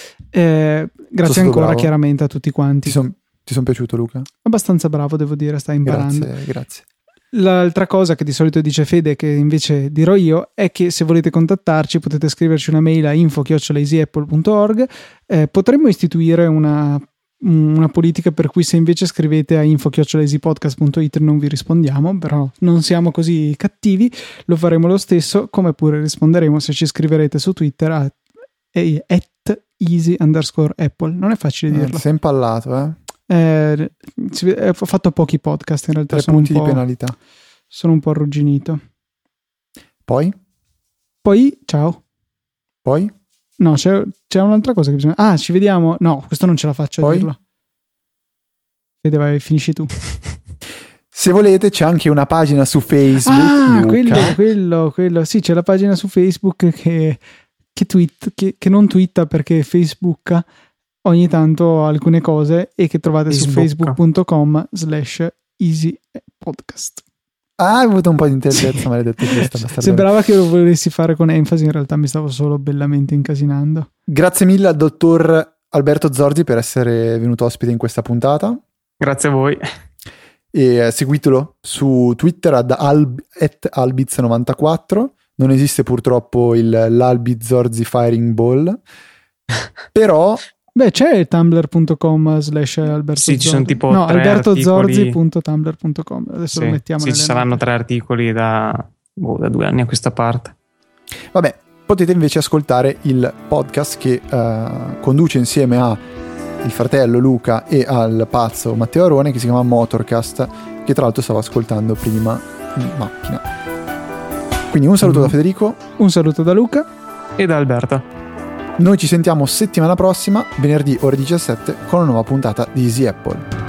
Eh, grazie ancora, bravo. Chiaramente, a tutti quanti. Ti sono Ti son piaciuto, Luca? Abbastanza bravo, devo dire, stai imparando. Grazie, grazie. L'altra cosa che di solito dice Fede, che invece dirò io, è che se volete contattarci potete scriverci una mail a info chiocciola easyapple punto org. Eh, potremmo istituire una, una politica per cui se invece scrivete a info chiocciola easypodcast punto it non vi rispondiamo, però non siamo così cattivi, lo faremo lo stesso, come pure risponderemo se ci scriverete su Twitter a at easy underscore apple. Non è facile dirlo. Eh, sei impallato, eh? Eh, ho fatto pochi podcast in realtà. Tre sono punti un po', di penalità. Sono un po' arrugginito. Poi? Poi ciao. Poi? No, c'è, c'è un'altra cosa che bisogna... Ah, ci vediamo... No, questo non ce la faccio Poi? a dirlo. Vede, vai, finisci tu. Se volete c'è anche una pagina su Facebook. Ah, Luca. quello, quello, quello. Sì, c'è la pagina su Facebook che, che, tweet, che, che non twitta perché Facebook ogni tanto alcune cose e che trovate Facebook. Su facebook punto com slash easy podcast. Ah, hai avuto un po' di intelligenza, sì. Maledetto questa. Sembrava che lo volessi fare con enfasi, in realtà mi stavo solo bellamente incasinando. Grazie mille al dottor Alberto Zorzi per essere venuto ospite in questa puntata. Grazie a voi. E seguitelo su Twitter ad albiz novantaquattro. Non esiste purtroppo il, l'Albiz Zorzi Firing Ball, però beh, c'è tumblr punto com slash Alberto sì, ci sono tipo no, tre albertozorzi punto tumblr punto com. Adesso sì, lo mettiamo sì, ci saranno note. Tre articoli da, oh, da due anni a questa parte. Vabbè, potete invece ascoltare il podcast che uh, conduce insieme a il fratello Luca e al pazzo Matteo Arone, che si chiama Motorcast, che tra l'altro stavo ascoltando prima in macchina. Quindi un saluto mm. da Federico, un saluto da Luca e da Alberto. Noi ci sentiamo settimana prossima, venerdì ore diciassette, con una nuova puntata di Easy Apple.